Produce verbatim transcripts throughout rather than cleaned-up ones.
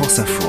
France Info.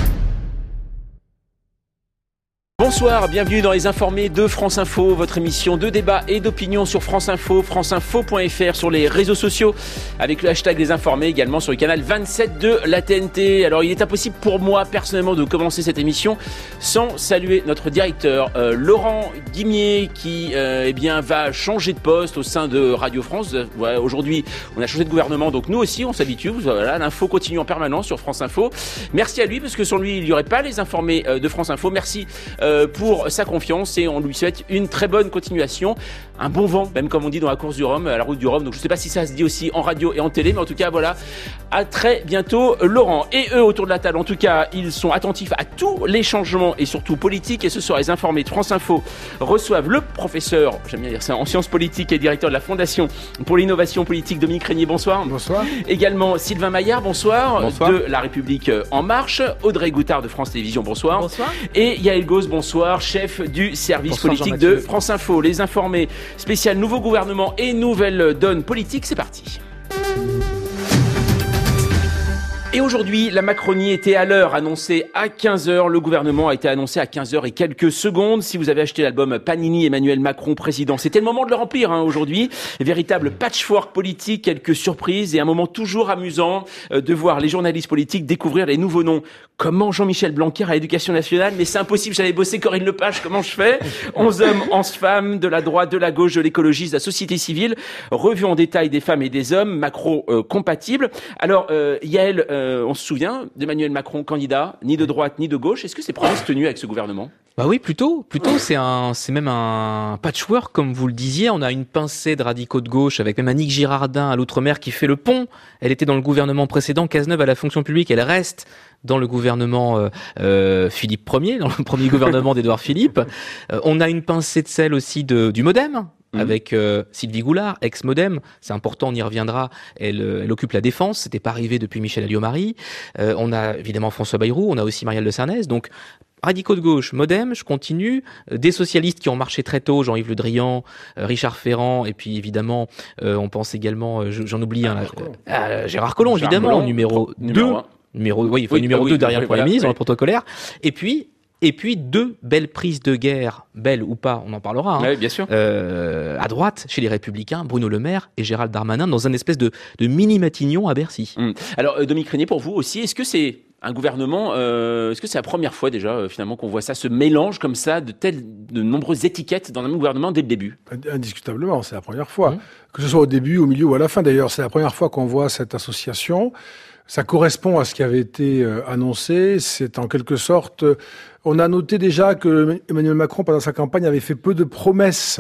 Bonsoir, bienvenue dans les informés de France Info, votre émission de débat et d'opinion sur France Info, franceinfo point f r, sur les réseaux sociaux, avec le hashtag Les Informés, également sur le canal vingt-sept de la T N T. Alors il est impossible pour moi personnellement de commencer cette émission sans saluer notre directeur euh, Laurent Guimier qui euh, eh bien, va changer de poste au sein de Radio France. Voilà, aujourd'hui on a changé de gouvernement, donc nous aussi on s'habitue. Voilà, l'info continue en permanence sur France Info. Merci à lui parce que sans lui il n'y aurait pas les informés euh, de France Info. Merci euh, pour sa confiance et on lui souhaite une très bonne continuation, un bon vent, même comme on dit dans la course du Rhum, à la route du Rhum. Donc je ne sais pas si ça se dit aussi en radio et en télé, mais en tout cas voilà, à très bientôt Laurent. Et eux autour de la table, en tout cas, ils sont attentifs à tous les changements et surtout politiques, et ce soir les informés de France Info reçoivent le professeur, j'aime bien dire ça, en sciences politiques et directeur de la Fondation pour l'innovation politique, Dominique Régnier, bonsoir. Bonsoir. Également Sylvain Maillard, bonsoir. Bonsoir. De La République En Marche, Audrey Goutard de France Télévisions, bonsoir. Bonsoir. Et Yael Gauze, bonsoir, chef du service Bonsoir, politique de France Info. Les informés spécial nouveau gouvernement et nouvelle donne politique, c'est parti. Et aujourd'hui, la Macronie était à l'heure, annoncée à quinze heures. Le gouvernement a été annoncé à quinze heures et quelques secondes. Si vous avez acheté l'album Panini Emmanuel Macron président, c'était le moment de le remplir hein, aujourd'hui. Véritable patchwork politique, quelques surprises et un moment toujours amusant euh, de voir les journalistes politiques découvrir les nouveaux noms. Comment Jean-Michel Blanquer à l'Éducation nationale, mais c'est impossible, j'avais bossé Corinne Lepage, comment je fais? onze hommes, onze femmes, de la droite, de la gauche, de l'écologiste, de la société civile, revue en détail des femmes et des hommes, macro euh, compatibles. Alors, euh, Yael, euh, on se souvient d'Emmanuel Macron candidat, ni de droite ni de gauche. Est-ce que ces promesses tenues avec ce gouvernement? Bah oui, plutôt, plutôt, c'est un, c'est même un patchwork, comme vous le disiez. On a une pincée de radicaux de gauche, avec même Annick Girardin à l'outre-mer qui fait le pont. Elle était dans le gouvernement précédent, Cazeneuve à la fonction publique, elle reste dans le gouvernement euh, euh, Philippe Ier, dans le premier gouvernement d'Édouard Philippe. Euh, on a une pincée de sel aussi de, du MoDem, Mmh. avec euh, Sylvie Goulard, ex-MoDem, c'est important, on y reviendra, elle, euh, elle occupe la défense, c'était pas arrivé depuis Michel Alliot-Marie. Euh, on a évidemment François Bayrou, on a aussi Marielle de Sarnez, donc radicaux de gauche, MoDem, je continue, euh, des socialistes qui ont marché très tôt, Jean-Yves Le Drian, euh, Richard Ferrand, et puis évidemment, euh, on pense également, euh, j'en oublie, hein, euh, Gérard Collomb, Gérard évidemment, Collomb, numéro deux, numéro, oui, il faut oui, numéro deux oui, derrière oui, le Premier voilà, ministre, oui. Dans le protocolaire, et puis Et puis deux belles prises de guerre, belles ou pas, on en parlera, hein, oui, bien sûr. Euh, à droite, chez les Républicains, Bruno Le Maire et Gérald Darmanin, dans un espèce de, de mini-Matignon à Bercy. Hum. Alors, euh, Dominique Régnier, pour vous aussi, est-ce que c'est un gouvernement, euh, est-ce que c'est la première fois déjà, euh, finalement, qu'on voit ça, ce mélange comme ça, de telles, de nombreuses étiquettes dans un même gouvernement dès le début? Indiscutablement, c'est la première fois. Hum. Que ce soit au début, au milieu ou à la fin, d'ailleurs, c'est la première fois qu'on voit cette association. Ça correspond à ce qui avait été euh, annoncé. C'est en quelque sorte... Euh, on a noté déjà que Emmanuel Macron, pendant sa campagne, avait fait peu de promesses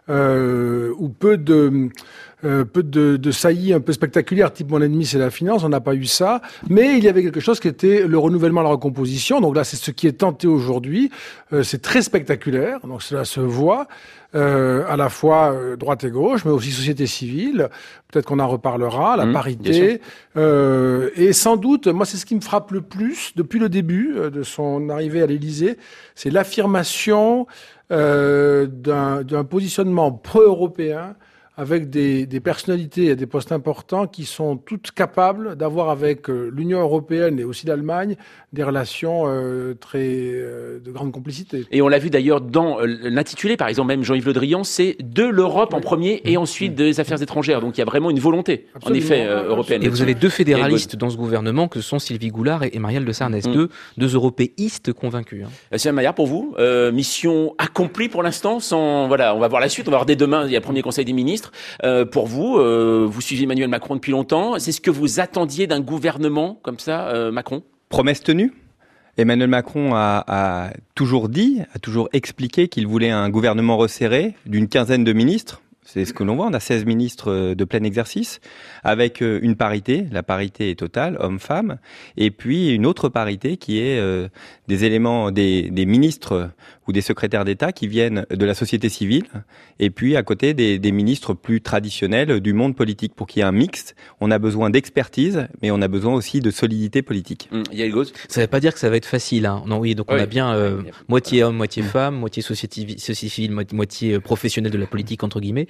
euh, ou peu de... Euh, peu de, de saillies un peu spectaculaires, type mon ennemi c'est la finance, on n'a pas eu ça, mais il y avait quelque chose qui était le renouvellement, la recomposition, donc là c'est ce qui est tenté aujourd'hui, euh, c'est très spectaculaire, donc cela se voit, euh, à la fois euh, droite et gauche, mais aussi société civile, peut-être qu'on en reparlera, la mmh, parité, euh, et sans doute, moi c'est ce qui me frappe le plus depuis le début euh, de son arrivée à l'Élysée, c'est l'affirmation euh, d'un, d'un positionnement pro-européen, avec des, des personnalités et des postes importants qui sont toutes capables d'avoir avec euh, l'Union européenne et aussi l'Allemagne des relations euh, très euh, de grande complicité. Et on l'a vu d'ailleurs dans euh, l'intitulé, par exemple, même Jean-Yves Le Drian, c'est de l'Europe oui. en premier et ensuite des affaires étrangères. Donc il y a vraiment une volonté, absolument, en effet, euh, européenne. Et vous avez deux fédéralistes dans ce gouvernement que sont Sylvie Goulard et Marielle de Sarnez, mmh. deux, deux européistes convaincus. Hein. Sylvain Maillard, pour vous, euh, mission accomplie pour l'instant, sans, voilà, on va voir la suite, on va voir dès demain, il y a le premier conseil des ministres. Euh, pour vous, euh, vous suivez Emmanuel Macron depuis longtemps. C'est ce que vous attendiez d'un gouvernement comme ça, euh, Macron? Promesse tenue. Emmanuel Macron a, a toujours dit, a toujours expliqué qu'il voulait un gouvernement resserré d'une quinzaine de ministres. C'est ce que l'on voit, on a seize ministres de plein exercice, avec une parité, la parité est totale, hommes-femmes, et puis une autre parité qui est euh, des éléments, des, des ministres ou des secrétaires d'État qui viennent de la société civile, et puis à côté des, des ministres plus traditionnels du monde politique. Pour qu'il y ait un mix, on a besoin d'expertise, mais on a besoin aussi de solidité politique. Mmh, il y a le gauche. Ça ne veut pas dire que ça va être facile. Hein. Non, oui, donc on oui. a bien euh, moitié homme, moitié mmh. femme, moitié société, société civile, moitié professionnel de la politique, entre guillemets.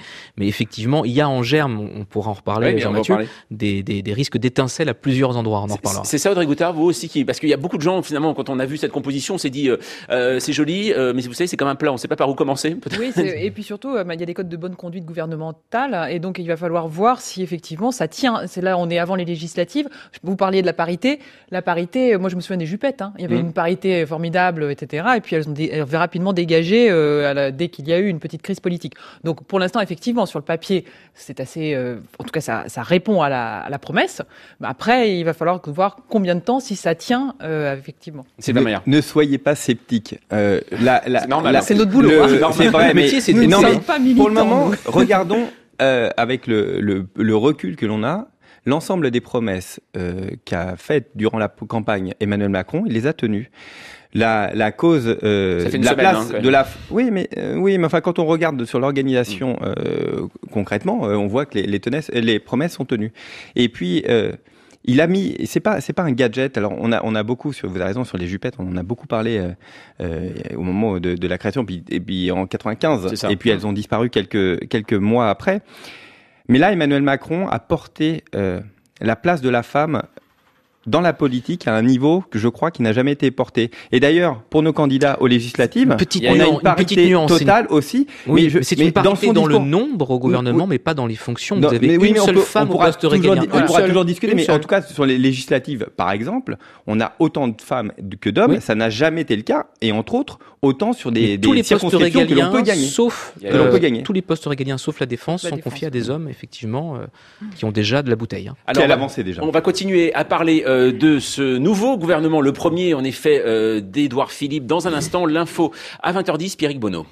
Mais effectivement, il y a en germe, on pourra en reparler, ouais, Jean-Mathieu, des, des, des risques d'étincelles à plusieurs endroits. On en reparlera. C'est ça, Audrey Goutard, vous aussi, qui, parce qu'il y a beaucoup de gens, finalement, quand on a vu cette composition, on s'est dit, euh, euh, c'est joli, euh, mais vous savez, c'est comme un plat, on ne sait pas par où commencer. Oui, et puis surtout, euh, il y a des codes de bonne conduite gouvernementale, et donc il va falloir voir si effectivement ça tient. C'est là, on est avant les législatives. Vous parliez de la parité. La parité, moi je me souviens des jupettes. Hein. Il y avait mmh. une parité formidable, et cetera. Et puis elles ont dé- elles ont rapidement dégagé euh, la, dès qu'il y a eu une petite crise politique. Donc pour l'instant, effectivement, sur le papier, c'est assez. Euh, en tout cas, ça, ça répond à la, à la promesse. Mais après, il va falloir voir combien de temps, si ça tient, euh, effectivement. C'est la meilleure. Ne soyez pas sceptiques. Euh, la, la, c'est normal. La, c'est notre boulot. Le, hein. C'est vrai, mais métier, c'est nous, non, mais pas militants, pour le moment, nous. regardons euh, avec le, le, le recul que l'on a. L'ensemble des promesses euh, qu'a faites durant la campagne Emmanuel Macron, il les a tenues. La, la cause euh, de la semaine, place hein, de la oui mais euh, oui mais enfin quand on regarde sur l'organisation euh, concrètement, euh, on voit que les, les, tenaces, les promesses sont tenues. Et puis euh, il a mis, c'est pas c'est pas un gadget. Alors on a on a beaucoup sur, vous avez raison, sur les jupettes, on en a beaucoup parlé euh, euh, au moment de, de la création, puis et puis en quatre-vingt-quinze, et puis elles ont disparu quelques quelques mois après. Mais là, Emmanuel Macron a porté euh, la place de la femme dans la politique à un niveau que je crois qui n'a jamais été porté. Et d'ailleurs, pour nos candidats aux législatives, petite on a une parité une nuance, totale une... aussi. Oui, mais je, c'est mais une parité dans, dans discours... le nombre au gouvernement, oui, mais pas dans les fonctions. Non, vous avez mais une oui, mais seule peut, femme au poste régalien. On pourra seule, toujours discuter, mais seule. en tout cas, sur les législatives, par exemple, on a autant de femmes que d'hommes. Oui. Ça n'a jamais été le cas. Et entre autres, autant sur des, des les circonscriptions que l'on peut gagner. Sauf, que l'on peut gagner. Tous les postes régaliens, sauf la défense, la sont défense. confiés à des hommes, effectivement, euh, qui ont déjà de la bouteille. Hein. Alors, Quelle avancée déjà. On va continuer à parler euh, de ce nouveau gouvernement. Le premier, en effet, euh, d'Édouard Philippe. Dans un instant, l'info à vingt heures dix, Pierrick Bonneau.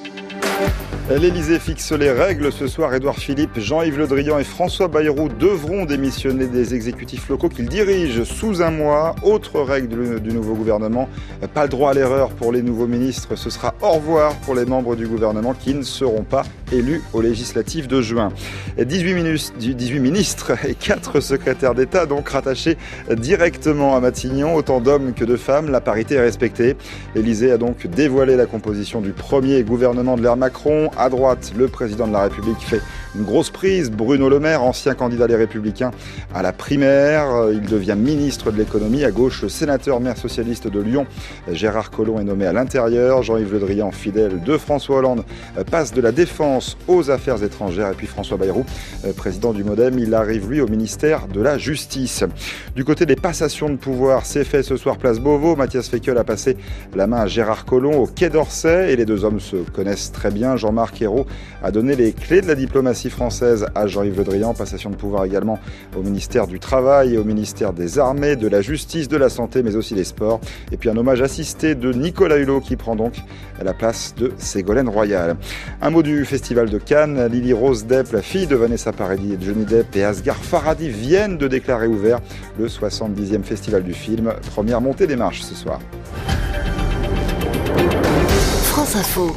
L'Élysée fixe les règles. Ce soir, Édouard Philippe, Jean-Yves Le Drian et François Bayrou devront démissionner des exécutifs locaux qu'ils dirigent sous un mois. Autre règle du nouveau gouvernement, pas le droit à l'erreur pour les nouveaux ministres. Ce sera au revoir pour les membres du gouvernement qui ne seront pas élus aux législatives de juin. dix-huit ministres et quatre secrétaires d'État donc rattachés directement à Matignon. Autant d'hommes que de femmes, la parité est respectée. L'Élysée a donc dévoilé la composition du premier gouvernement de l'ère Macron. À droite, le président de la République fait une grosse prise. Bruno Le Maire, ancien candidat des Républicains à la primaire. Il devient ministre de l'économie. À gauche, le sénateur maire socialiste de Lyon, Gérard Collomb, est nommé à l'intérieur. Jean-Yves Le Drian, fidèle de François Hollande, passe de la défense aux affaires étrangères. Et puis François Bayrou, président du MoDem, il arrive lui au ministère de la Justice. Du côté des passations de pouvoir, c'est fait ce soir place Beauvau. Mathias Fekl a passé la main à Gérard Collomb au Quai d'Orsay. Et les deux hommes se connaissent très bien. Jean-Marc Ayrault a donné les clés de la diplomatie française à Jean-Yves Le Drian. Passation de pouvoir également au ministère du Travail et au ministère des Armées, de la Justice, de la Santé, mais aussi des Sports. Et puis un hommage assisté de Nicolas Hulot qui prend donc la place de Ségolène Royal. Un mot du Festival de Cannes. Lily Rose Depp, la fille de Vanessa Paradis et de Johnny Depp, et Asghar Farhadi viennent de déclarer ouvert le soixante-dixième Festival du film. Première montée des marches ce soir. France Info.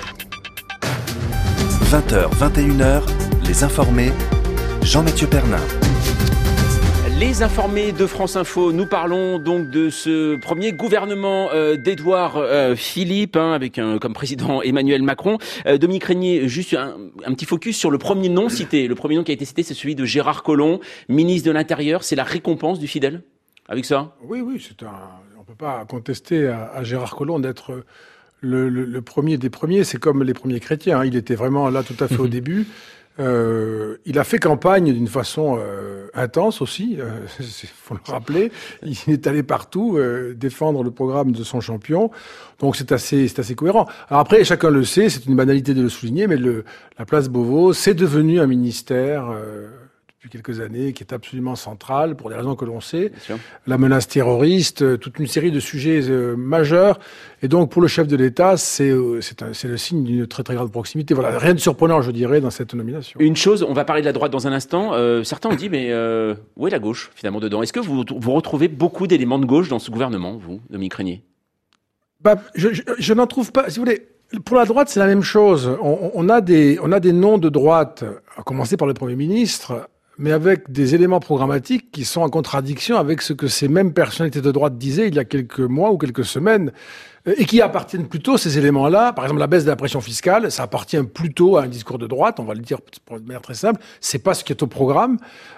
vingt heures, vingt et une heures, Les Informés, Jean-Mathieu Pernin. Les informés de France Info, nous parlons donc de ce premier gouvernement euh, d'Édouard euh, Philippe, hein, avec un, comme président Emmanuel Macron. Euh, Dominique Régnier, juste un, un petit focus sur le premier nom cité. Le premier nom qui a été cité, c'est celui de Gérard Collomb, ministre de l'Intérieur. C'est la récompense du fidèle avec ça? Oui, oui, c'est un, on ne peut pas contester à, à Gérard Collomb d'être le, le, le premier des premiers. C'est comme les premiers chrétiens, hein. Il était vraiment là tout à fait au début. Euh, il a fait campagne d'une façon euh, intense aussi, il euh, faut le rappeler. Il est allé partout euh, défendre le programme de son champion, donc c'est assez, c'est assez cohérent. Alors après, chacun le sait, c'est une banalité de le souligner, mais le, la place Beauvau, c'est devenu un ministère euh, depuis quelques années qui est absolument central pour des raisons que l'on sait. La menace terroriste, toute une série de sujets euh, majeurs. Et donc, pour le chef de l'État, c'est, euh, c'est, un, c'est le signe d'une très très grande proximité. Voilà, rien de surprenant, je dirais, dans cette nomination. Une chose, on va parler de la droite dans un instant. Euh, certains ont dit, mais euh, où est la gauche, finalement, dedans? Est-ce que vous, vous retrouvez beaucoup d'éléments de gauche dans ce gouvernement, vous, Dominique Régnier? Bah, je, je, je n'en trouve pas. Si vous voulez, pour la droite, c'est la même chose. On, on, a des, on a des noms de droite, à commencer par le Premier ministre, mais avec des éléments programmatiques qui sont en contradiction avec ce que ces mêmes personnalités de droite disaient il y a quelques mois ou quelques semaines. et qui appartiennent plutôt, ces éléments-là, par exemple la baisse de la pression fiscale, ça appartient plutôt à un discours de droite, on va le dire de manière très simple, c'est pas ce qui est au programme,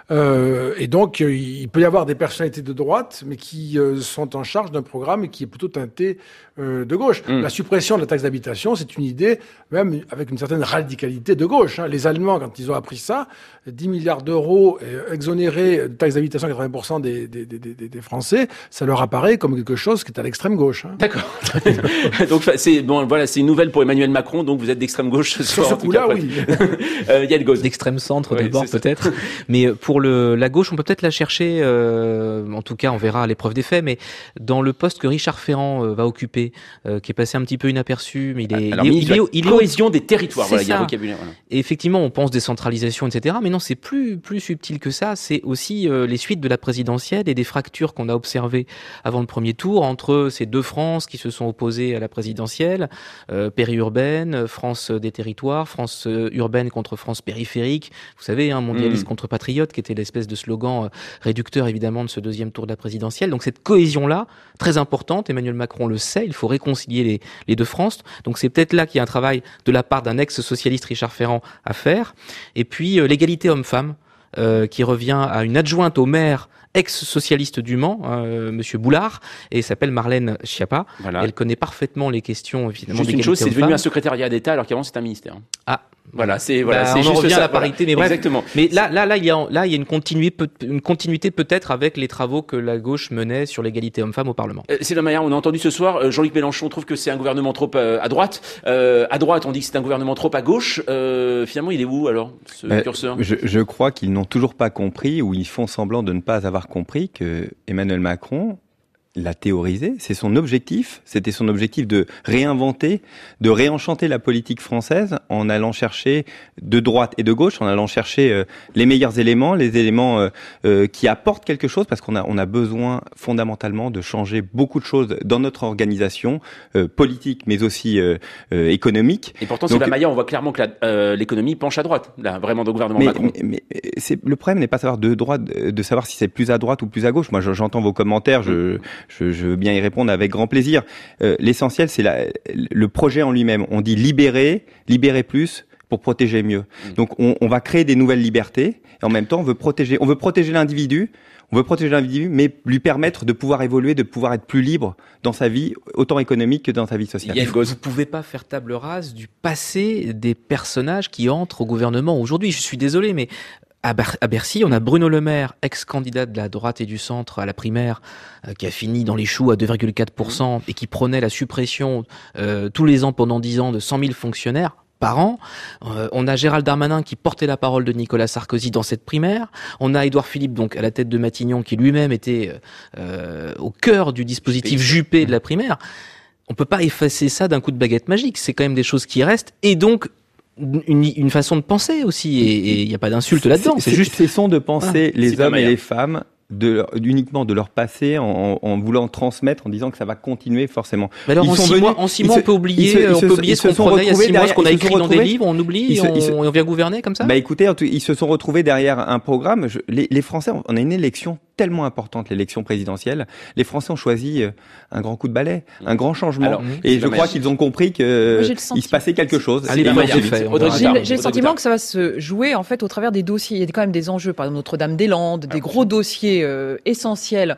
euh, et donc il peut y avoir des personnalités de droite, mais qui euh, sont en charge d'un programme qui est plutôt teinté euh, de gauche. Mmh. La suppression de la taxe d'habitation, c'est une idée, même avec une certaine radicalité de gauche. Hein. Les Allemands, quand ils ont appris ça, dix milliards d'euros euh, exonérés de taxe d'habitation à quatre-vingts pour cent des, des, des, des, des Français, ça leur apparaît comme quelque chose qui est à l'extrême gauche. Hein. D'accord. Donc c'est bon, voilà, c'est une nouvelle pour Emmanuel Macron. Donc vous êtes d'extrême gauche ce soir. Sur ce coup-là, oui. euh, Yann Gauze. D'extrême centre oui, d'abord peut-être. Mais pour le la gauche, on peut peut-être la chercher. Euh, en tout cas, on verra à l'épreuve des faits. Mais dans le poste que Richard Ferrand euh, va occuper, euh, qui est passé un petit peu inaperçu, mais il est, Alors, il est, il est, il est cohésion des territoires. Voilà, il y a un vocabulaire. Voilà. Et effectivement, on pense décentralisation, et cetera. Mais non, c'est plus plus subtil que ça. C'est aussi euh, les suites de la présidentielle et des fractures qu'on a observées avant le premier tour entre ces deux France qui se sont opposées à la présidentielle, euh, périurbaine, France des territoires, France euh, urbaine contre France périphérique. Vous savez, hein, mondialiste mmh. contre patriote, qui était l'espèce de slogan euh, réducteur évidemment de ce deuxième tour de la présidentielle. Donc cette cohésion-là, très importante, Emmanuel Macron le sait, il faut réconcilier les, les deux France. Donc c'est peut-être là qu'il y a un travail de la part d'un ex-socialiste Richard Ferrand à faire. Et puis euh, l'égalité homme-femme, euh, qui revient à une adjointe au maire ex-socialiste du Mans, euh, Monsieur Boulard, et s'appelle Marlène Schiappa. Voilà. Elle connaît parfaitement les questions, évidemment. Juste une chose, c'est devenu un secrétariat d'État alors qu'avant c'était un ministère. Ah. Voilà, c'est voilà, bah, c'est on juste en revient ça, à la parité, voilà. mais bref. Exactement. Mais là, là, là, il y a, là, il y a une continuité, une continuité peut-être avec les travaux que la gauche menait sur l'égalité homme-femme au Parlement. Euh, c'est la manière, on a entendu ce soir, Jean-Luc Mélenchon trouve que c'est un gouvernement trop euh, à droite. Euh, à droite, on dit que c'est un gouvernement trop à gauche. Euh, finalement, il est où alors, ce euh, curseur ? je, je crois qu'ils n'ont toujours pas compris, ou ils font semblant de ne pas avoir compris que Emmanuel Macron l'a théorisé, c'est son objectif, c'était son objectif de réinventer, de réenchanter la politique française en allant chercher de droite et de gauche, en allant chercher euh, les meilleurs éléments, les éléments euh, euh, qui apportent quelque chose, parce qu'on a, on a besoin fondamentalement de changer beaucoup de choses dans notre organisation euh, politique, mais aussi euh, euh, économique. Et pourtant, sur la Maillard, on voit clairement que la, euh, l'économie penche à droite, là, vraiment, dans le gouvernement mais, Macron. Mais, mais c'est, le problème n'est pas savoir de droite, de savoir si c'est plus à droite ou plus à gauche. Moi, j'entends vos commentaires, je... Je, je veux bien y répondre avec grand plaisir. Euh, l'essentiel, c'est la, le projet en lui-même. On dit libérer, libérer plus pour protéger mieux. Mmh. Donc, on, on va créer des nouvelles libertés et en même temps, on veut protéger, on veut protéger l'individu. On veut protéger l'individu, mais lui permettre de pouvoir évoluer, de pouvoir être plus libre dans sa vie, autant économique que dans sa vie sociale. Vous ne pouvez pas faire table rase du passé des personnages qui entrent au gouvernement aujourd'hui. Je suis désolé, mais à Bercy, on a Bruno Le Maire, ex-candidat de la droite et du centre à la primaire, euh, qui a fini dans les choux à deux virgule quatre pour cent et qui prenait la suppression euh, tous les ans pendant dix ans de cent mille fonctionnaires par an. Euh, on a Gérald Darmanin qui portait la parole de Nicolas Sarkozy dans cette primaire. On a Édouard Philippe, donc à la tête de Matignon, qui lui-même était euh, au cœur du dispositif Juppé de la primaire. On peut pas effacer ça d'un coup de baguette magique. C'est quand même des choses qui restent. Et donc, Une, une façon de penser aussi, et il n'y a pas d'insulte là-dedans. C'est, c'est juste cessons de penser ah, les hommes et les femmes de, uniquement de leur passé en, en voulant transmettre, en disant que ça va continuer forcément. Mais alors en six, venus, mois, en six mois, se, on peut oublier, se, on peut oublier ce qu'on prenait il y a six mois, ce qu'on a écrit dans des livres, on oublie, et on, se, on vient gouverner comme ça. Bah écoutez, ils se sont retrouvés derrière un programme. Je, les, les Français, on a une élection tellement importante, l'élection présidentielle. Les Français ont choisi un grand coup de balai, un grand changement. Alors, et je crois qu'ils ont compris que il se passait quelque chose. Allez, j'ai, j'ai, j'ai le sentiment que ça va se jouer en fait au travers des dossiers. Il y a quand même des enjeux, par exemple Notre-Dame-des-Landes, des gros dossiers euh, essentiels,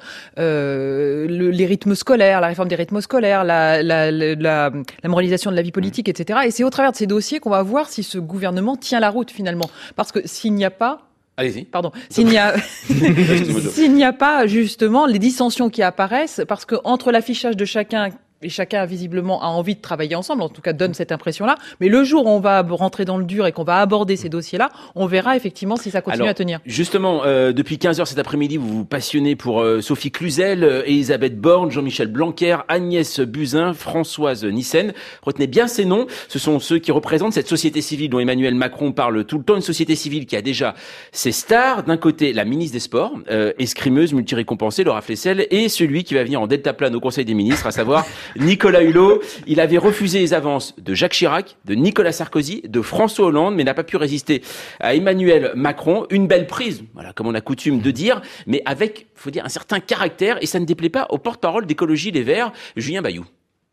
euh, le, les rythmes scolaires, la réforme des rythmes scolaires, la, la, la, la, la moralisation de la vie politique, et cetera. Et c'est au travers de ces dossiers qu'on va voir si ce gouvernement tient la route finalement. Parce que s'il n'y a pas Allez-y. Pardon. S'il n'y a, s'il n'y a pas, justement, les dissensions qui apparaissent, parce que entre l'affichage de chacun, et chacun visiblement a envie de travailler ensemble, en tout cas donne cette impression-là, mais le jour où on va rentrer dans le dur et qu'on va aborder ces dossiers-là, on verra effectivement si ça continue Alors, à tenir. Justement, euh, depuis quinze heures cet après-midi, vous vous passionnez pour euh, Sophie Cluzel, euh, Elisabeth Borne, Jean-Michel Blanquer, Agnès Buzyn, Françoise Nyssen. Retenez bien ces noms, ce sont ceux qui représentent cette société civile dont Emmanuel Macron parle tout le temps, une société civile qui a déjà ses stars. D'un côté, la ministre des Sports, euh, escrimeuse, multirécompensée, Laura Flessel, et celui qui va venir en deltaplane au Conseil des ministres, à savoir Nicolas Hulot. Il avait refusé les avances de Jacques Chirac, de Nicolas Sarkozy, de François Hollande, mais n'a pas pu résister à Emmanuel Macron. Une belle prise, voilà, comme on a coutume de dire, mais avec, faut dire, un certain caractère, et ça ne déplaît pas au porte-parole d'Écologie Les Verts, Julien Bayou.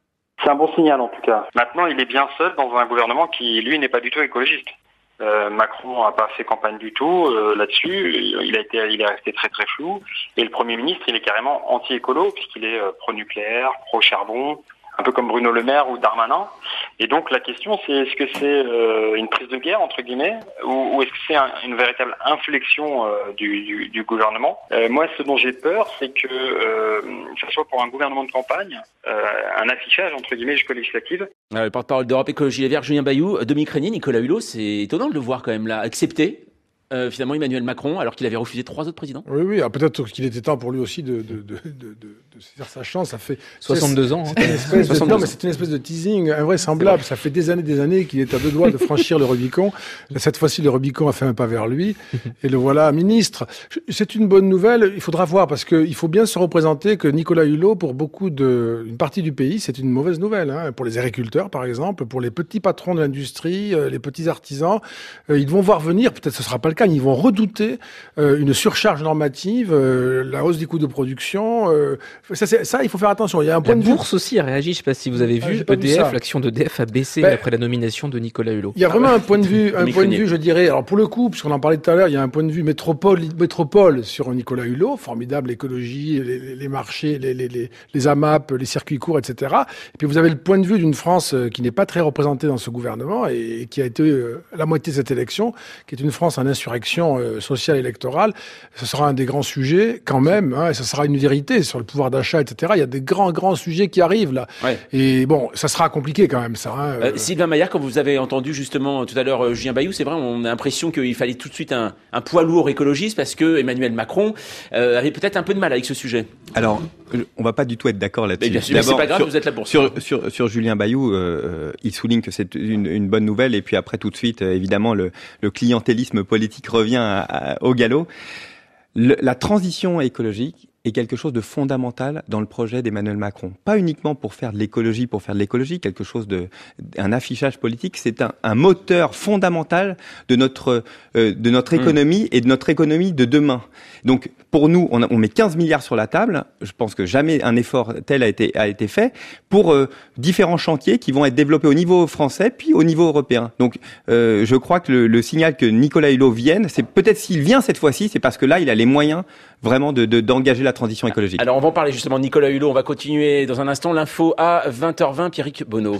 C'est un bon signal en tout cas. Maintenant, il est bien seul dans un gouvernement qui, lui, n'est pas du tout écologiste. Euh, Macron n'a pas fait campagne du tout euh, là-dessus. Il a été, il est resté très très flou. Et le Premier ministre, il est carrément anti-écolo puisqu'il est euh, pro-nucléaire, pro-charbon, un peu comme Bruno Le Maire ou Darmanin. Et donc la question, c'est est-ce que c'est euh, une prise de guerre entre guillemets, ou, ou est-ce que c'est un, une véritable inflexion euh, du, du, du gouvernement. euh, Moi, ce dont j'ai peur, c'est que euh, ça soit pour un gouvernement de campagne, euh, un affichage entre guillemets jusqu'aux législatives. Euh, le porte-parole d'Europe Écologie Les Verts, Julien Bayou, Dominique Régnier, Nicolas Hulot, c'est étonnant de le voir quand même là accepter. Euh, finalement Emmanuel Macron, alors qu'il avait refusé trois autres présidents. Oui, oui. Alors peut-être qu'il était temps pour lui aussi de, de, de, de, de, de saisir sa chance. Ça fait soixante-deux ans. C'est une espèce de, non, mais c'est une espèce de teasing invraisemblable. Ça fait des années, des années qu'il est à deux doigts de franchir le Rubicon. Cette fois-ci, le Rubicon a fait un pas vers lui. Et le voilà ministre. C'est une bonne nouvelle. Il faudra voir parce qu'il faut bien se représenter que Nicolas Hulot, pour beaucoup de, une partie du pays, c'est une mauvaise nouvelle. Hein. Pour les agriculteurs, par exemple, pour les petits patrons de l'industrie, les petits artisans, ils vont voir venir. Peut-être ce sera pas le cas. Mais ils vont redouter Euh, une surcharge normative, euh, la hausse des coûts de production. Euh, ça, c'est, ça, il faut faire attention. Il y a un point la de vue. bourse aussi a réagi. Je ne sais pas si vous avez vu. Ah, E D F, l'action d'E D F a baissé ben, après la nomination de Nicolas Hulot. Il y a vraiment un point de vue, un point de vue, je dirais. Alors pour le coup, puisqu'on en parlait tout à l'heure, il y a un point de vue métropole, métropole sur Nicolas Hulot, formidable écologie, les, les marchés, les, les, les, les A M A P, les circuits courts, et cetera. Et puis vous avez le point de vue d'une France qui n'est pas très représentée dans ce gouvernement et, et qui a été euh, la moitié de cette élection, qui est une France en insurrection euh, sociale électorale. Ce sera un des grands sujets quand même, hein, et ça sera une vérité sur le pouvoir d'achat, et cetera. Il y a des grands, grands sujets qui arrivent là. Ouais. Et bon, ça sera compliqué quand même, ça. Hein, euh, euh... Sylvain Maillard, quand vous avez entendu justement tout à l'heure euh, Julien Bayou, c'est vrai, on a l'impression qu'il fallait tout de suite un, un poids lourd écologiste parce que Emmanuel Macron euh, avait peut-être un peu de mal avec ce sujet. Alors, on va pas du tout être d'accord là-dessus. Mais bien sûr, mais c'est pas grave, sur, vous êtes là pour sur, ça. Sur, sur, sur Julien Bayou, euh, il souligne que c'est une, une bonne nouvelle et puis après tout de suite, euh, évidemment, le, le clientélisme politique revient à, à, au galop. Le, la transition écologique est quelque chose de fondamental dans le projet d'Emmanuel Macron. Pas uniquement pour faire de l'écologie, pour faire de l'écologie, quelque chose de, un affichage politique, c'est un, un moteur fondamental de notre, euh, de notre économie et de notre économie de demain. Donc, pour nous, on, a, on met quinze milliards sur la table. Je pense que jamais un effort tel a été, a été fait pour euh, différents chantiers qui vont être développés au niveau français puis au niveau européen. Donc, euh, je crois que le, le signal que Nicolas Hulot vienne, c'est peut-être s'il vient cette fois-ci, c'est parce que là, il a les moyens vraiment de, de, d'engager la transition écologique. Alors, on va en parler justement de Nicolas Hulot. On va continuer dans un instant. L'info à vingt heures vingt, Pierrick Bonneau.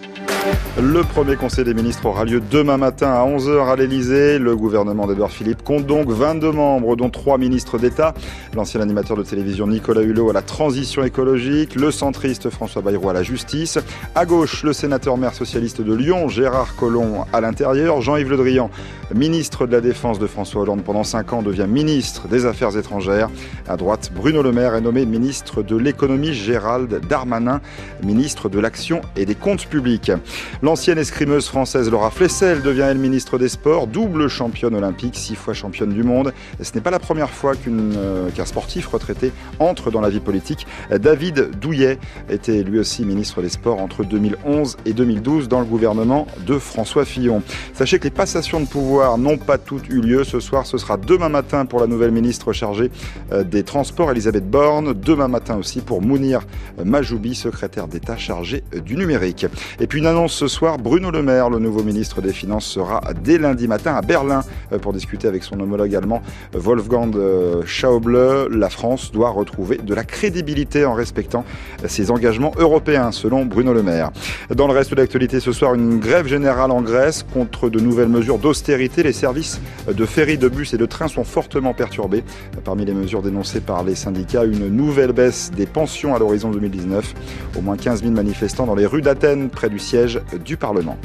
Le premier conseil des ministres aura lieu demain matin à onze heures à l'Elysée. Le gouvernement d'Édouard Philippe compte donc vingt-deux membres, dont trois ministres d'État. L'ancien animateur de télévision Nicolas Hulot à la transition écologique, le centriste François Bayrou à la justice. À gauche, le sénateur maire socialiste de Lyon, Gérard Collomb à l'intérieur. Jean-Yves Le Drian, ministre de la Défense de François Hollande pendant cinq ans, devient ministre des Affaires étrangères. À droite, Bruno Le Maire est nommé ministre de l'économie. Gérald Darmanin, ministre de l'Action et des Comptes publics. L'ancienne escrimeuse française Laura Flessel devient elle ministre des Sports, double championne olympique, six fois championne du monde. Ce n'est pas la première fois qu'une, euh, qu'un sportif retraité entre dans la vie politique. David Douillet était lui aussi ministre des Sports entre deux mille onze et deux mille douze dans le gouvernement de François Fillon. Sachez que les passations de pouvoir n'ont pas toutes eu lieu. Ce soir, ce sera demain matin pour la nouvelle ministre chargée euh, des Transports, Elisabeth Borne. Demain matin aussi pour Mounir Majoubi, secrétaire d'État chargé du numérique. Et puis une annonce ce soir, Bruno Le Maire, le nouveau ministre des Finances, sera dès lundi matin à Berlin pour discuter avec son homologue allemand Wolfgang Schäuble. La France doit retrouver de la crédibilité en respectant ses engagements européens, selon Bruno Le Maire. Dans le reste de l'actualité ce soir, une grève générale en Grèce contre de nouvelles mesures d'austérité. Les services de ferry, de bus et de train sont fortement perturbés. Parmi les mesures dénoncées par les syndicats, une nouvelle baisse des pensions à l'horizon deux mille dix-neuf. Au moins quinze mille manifestants dans les rues d'Athènes, près du siège du Parlement.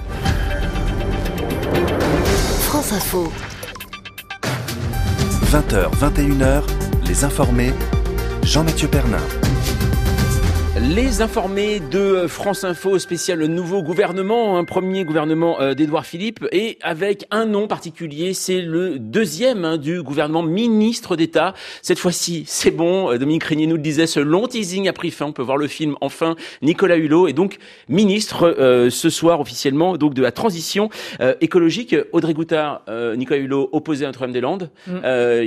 France Info. vingt heures, vingt et une heures, les informés, Jean-Mathieu Pernin. Les informés de France Info, spécial nouveau gouvernement, un premier gouvernement euh, d'Édouard Philippe, et avec un nom particulier, c'est le deuxième hein, du gouvernement ministre d'État. Cette fois-ci, c'est bon, Dominique Régnier nous le disait, ce long teasing a pris fin, on peut voir le film enfin, Nicolas Hulot est donc ministre euh, ce soir officiellement donc de la transition euh, écologique. Audrey Goutard, euh, Nicolas Hulot opposé à Notre-Dame-des-Landes, mmh. euh, il n'est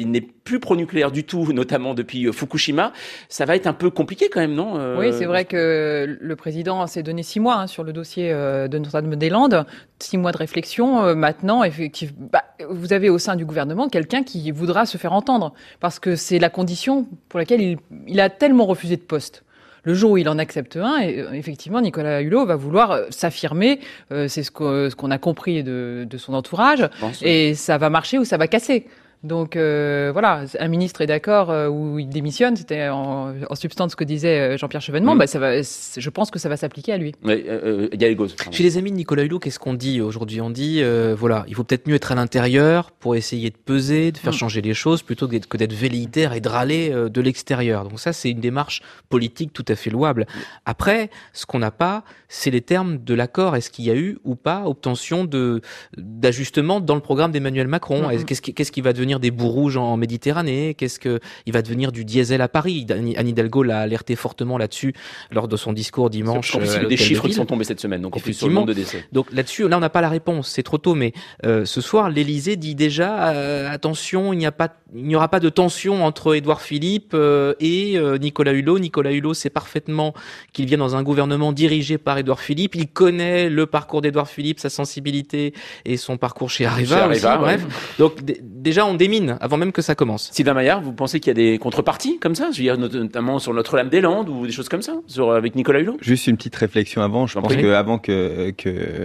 plus pro-nucléaire du tout, notamment depuis euh, Fukushima. Ça va être un peu compliqué quand même, non euh... Oui, c'est vrai que le président s'est donné six mois hein, sur le dossier euh, de Notre-Dame-des-Landes, six mois de réflexion. Euh, maintenant, effectivement, bah, vous avez au sein du gouvernement quelqu'un qui voudra se faire entendre, parce que c'est la condition pour laquelle il, il a tellement refusé de poste. Le jour où il en accepte un, et, effectivement, Nicolas Hulot va vouloir euh, s'affirmer. Euh, c'est ce, que, ce qu'on a compris de, de son entourage. Et ça va marcher ou ça va casser. Donc euh, voilà, un ministre est d'accord euh, ou il démissionne, c'était en, en substance ce que disait Jean-Pierre Chevènement, mmh. bah, ça va, je pense que ça va s'appliquer à lui. Oui, euh, il y a les gosses. Chez les amis de Nicolas Hulot, qu'est-ce qu'on dit aujourd'hui ? On dit, euh, voilà, il faut peut-être mieux être à l'intérieur pour essayer de peser, de faire mmh. changer les choses, plutôt que d'être, que d'être velléitaire et de râler euh, de l'extérieur. Donc ça, c'est une démarche politique tout à fait louable. Mmh. Après, ce qu'on n'a pas, c'est les termes de l'accord. Est-ce qu'il y a eu ou pas obtention de, d'ajustement dans le programme d'Emmanuel Macron ? Mmh. Qu'est-ce qui, qu'est-ce qui va devenir des bouts rouges en Méditerranée? Qu'est-ce que il va devenir du diesel à Paris? Anne Hidalgo l'a alerté fortement là-dessus lors de son discours dimanche. C'est euh, des chiffres qui sont tombés cette semaine, donc en plus sur le nombre de décès. Donc là-dessus, là on n'a pas la réponse, c'est trop tôt. Mais euh, ce soir, l'Élysée dit déjà euh, attention, il n'y a pas, il n'y aura pas de tension entre Édouard Philippe euh, et euh, Nicolas Hulot. Nicolas Hulot sait parfaitement qu'il vient dans un gouvernement dirigé par Édouard Philippe. Il connaît le parcours d'Édouard Philippe, sa sensibilité et son parcours chez Areva. Chez Areva aussi, ouais. Bref, donc d- déjà on démine avant même que ça commence. Sylvain Maillard, vous pensez qu'il y a des contreparties comme ça, je veux dire notamment sur Notre-Dame-des-Landes ou des choses comme ça, sur, avec Nicolas Hulot? Juste une petite réflexion avant. Je pense que avant que que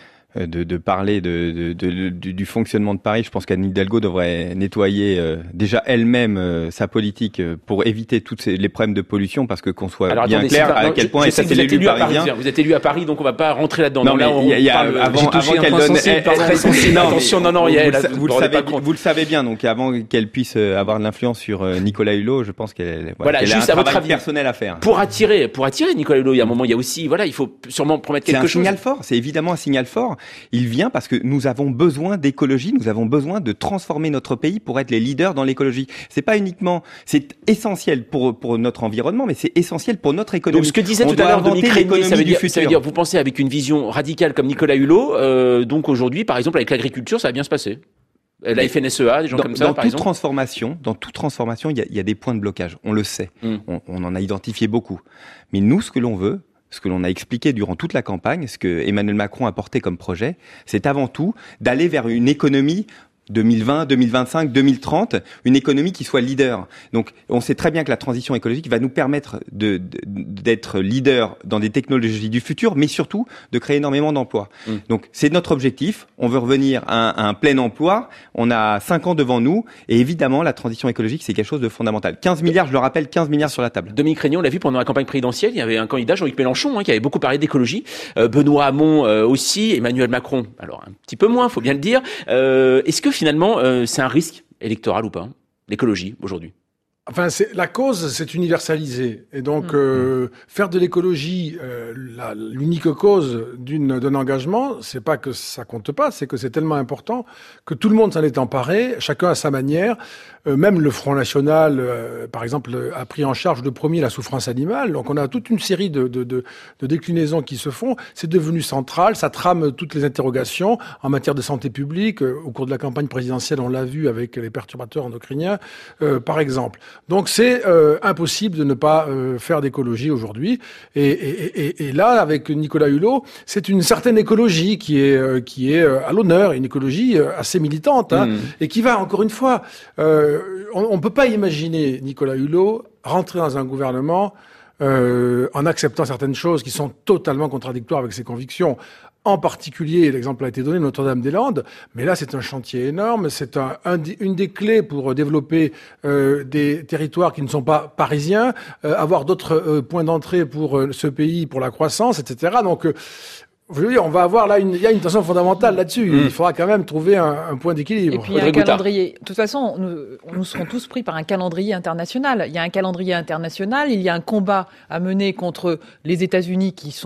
De, de parler de, de, de, de, du fonctionnement de Paris, je pense qu'Anne Hidalgo devrait nettoyer euh, déjà elle-même euh, sa politique euh, pour éviter toutes ces, les problèmes de pollution, parce que qu'on soit Alors, bien attendez, clair à non, quel je, point je, je est l'élu parisien. Paris, vous êtes élu à Paris, donc on va pas rentrer là-dedans. Non, non mais là, on y a, y a, parle, avant, avant qu'elle donne, sensible, pardon, très sensible. Non, attention, non, non, vous, il y a, vous, là, vous, le savez, vous le savez bien. Donc avant qu'elle puisse avoir de l'influence sur Nicolas Hulot, je pense qu'elle, voilà, qu'elle juste a un à votre travail avis, personnel à faire. Pour attirer, pour attirer Nicolas Hulot, il y a un moment, il y a aussi, voilà, il faut sûrement promettre quelque chose. C'est un signal fort. C'est évidemment un signal fort. Il vient parce que nous avons besoin d'écologie, nous avons besoin de transformer notre pays pour être les leaders dans l'écologie. C'est pas uniquement, c'est essentiel pour pour notre environnement, mais c'est essentiel pour notre économie. Donc ce que disait tout à l'heure Dominique Régnier, ça veut dire, ça veut dire, vous pensez avec une vision radicale comme Nicolas Hulot, euh, donc aujourd'hui, par exemple, avec l'agriculture, ça va bien se passer. La F N S E A, des gens dans, comme ça, dans par toute exemple. Transformation, dans toute transformation, il y a, il y a des points de blocage. On le sait. Mm. On, on en a identifié beaucoup. Mais nous, ce que l'on veut, ce que l'on a expliqué durant toute la campagne, ce que Emmanuel Macron a porté comme projet, c'est avant tout d'aller vers une économie deux mille vingt, deux mille vingt-cinq, deux mille trente, une économie qui soit leader. Donc, on sait très bien que la transition écologique va nous permettre de, de, d'être leader dans des technologies du futur, mais surtout de créer énormément d'emplois. Mmh. Donc, c'est notre objectif. On veut revenir à un, à un plein emploi. On a cinq ans devant nous. Et évidemment, la transition écologique, c'est quelque chose de fondamental. quinze milliards, je le rappelle, quinze milliards sur la table. Dominique Régnier, on l'a vu pendant la campagne présidentielle. Il y avait un candidat, Jean-Luc Mélenchon, hein, qui avait beaucoup parlé d'écologie. Euh, Benoît Hamon euh, aussi. Emmanuel Macron, alors un petit peu moins, faut bien le dire. Euh, est-ce que finalement, euh, c'est un risque électoral ou pas, hein, l'écologie aujourd'hui? Enfin, c'est, la cause, c'est universalisé. Et donc, mmh. euh, faire de l'écologie euh, la, l'unique cause d'une, d'un engagement, c'est pas que ça compte pas, c'est que c'est tellement important que tout le monde s'en est emparé, chacun à sa manière. Euh, même le Front National, euh, par exemple, a pris en charge le premier la souffrance animale. Donc, on a toute une série de, de, de, de déclinaisons qui se font. C'est devenu central, ça trame toutes les interrogations en matière de santé publique. Euh, au cours de la campagne présidentielle, on l'a vu avec les perturbateurs endocriniens, euh, par exemple. Donc c'est euh, impossible de ne pas euh, faire d'écologie aujourd'hui. Et, et, et, et là, avec Nicolas Hulot, c'est une certaine écologie qui est euh, qui est euh, à l'honneur, une écologie euh, assez militante, hein, mmh. et qui va encore une fois. Euh, on ne peut pas imaginer Nicolas Hulot rentrer dans un gouvernement euh, en acceptant certaines choses qui sont totalement contradictoires avec ses convictions. En particulier, l'exemple a été donné, Notre-Dame-des-Landes, mais là c'est un chantier énorme, c'est un, un, une des clés pour développer euh, des territoires qui ne sont pas parisiens, euh, avoir d'autres euh, points d'entrée pour euh, ce pays, pour la croissance, et cetera. Donc, euh, je veux dire, on va avoir là, une, il y a une tension fondamentale là-dessus. Mmh. Il faudra quand même trouver un, un point d'équilibre. Et puis il y a un calendrier. De toute façon, nous, nous serons tous pris par un calendrier international. Il y a un calendrier international, il y a un combat à mener contre les États-Unis qui sont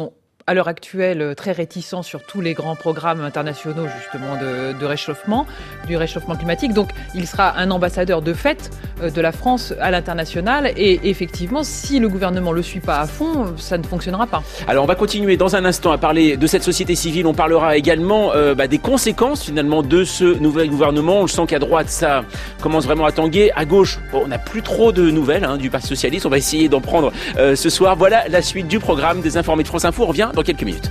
à l'heure actuelle très réticent sur tous les grands programmes internationaux justement de, de réchauffement, du réchauffement climatique. Donc il sera un ambassadeur de fait de la France à l'international et effectivement si le gouvernement ne le suit pas à fond, ça ne fonctionnera pas. Alors on va continuer dans un instant à parler de cette société civile, on parlera également euh, bah, des conséquences finalement de ce nouvel gouvernement. On le sent qu'à droite ça commence vraiment à tanguer, à gauche bon, on n'a plus trop de nouvelles hein, du Parti Socialiste, on va essayer d'en prendre euh, ce soir. Voilà la suite du programme des Informés de France Info, on revient dans quelques minutes.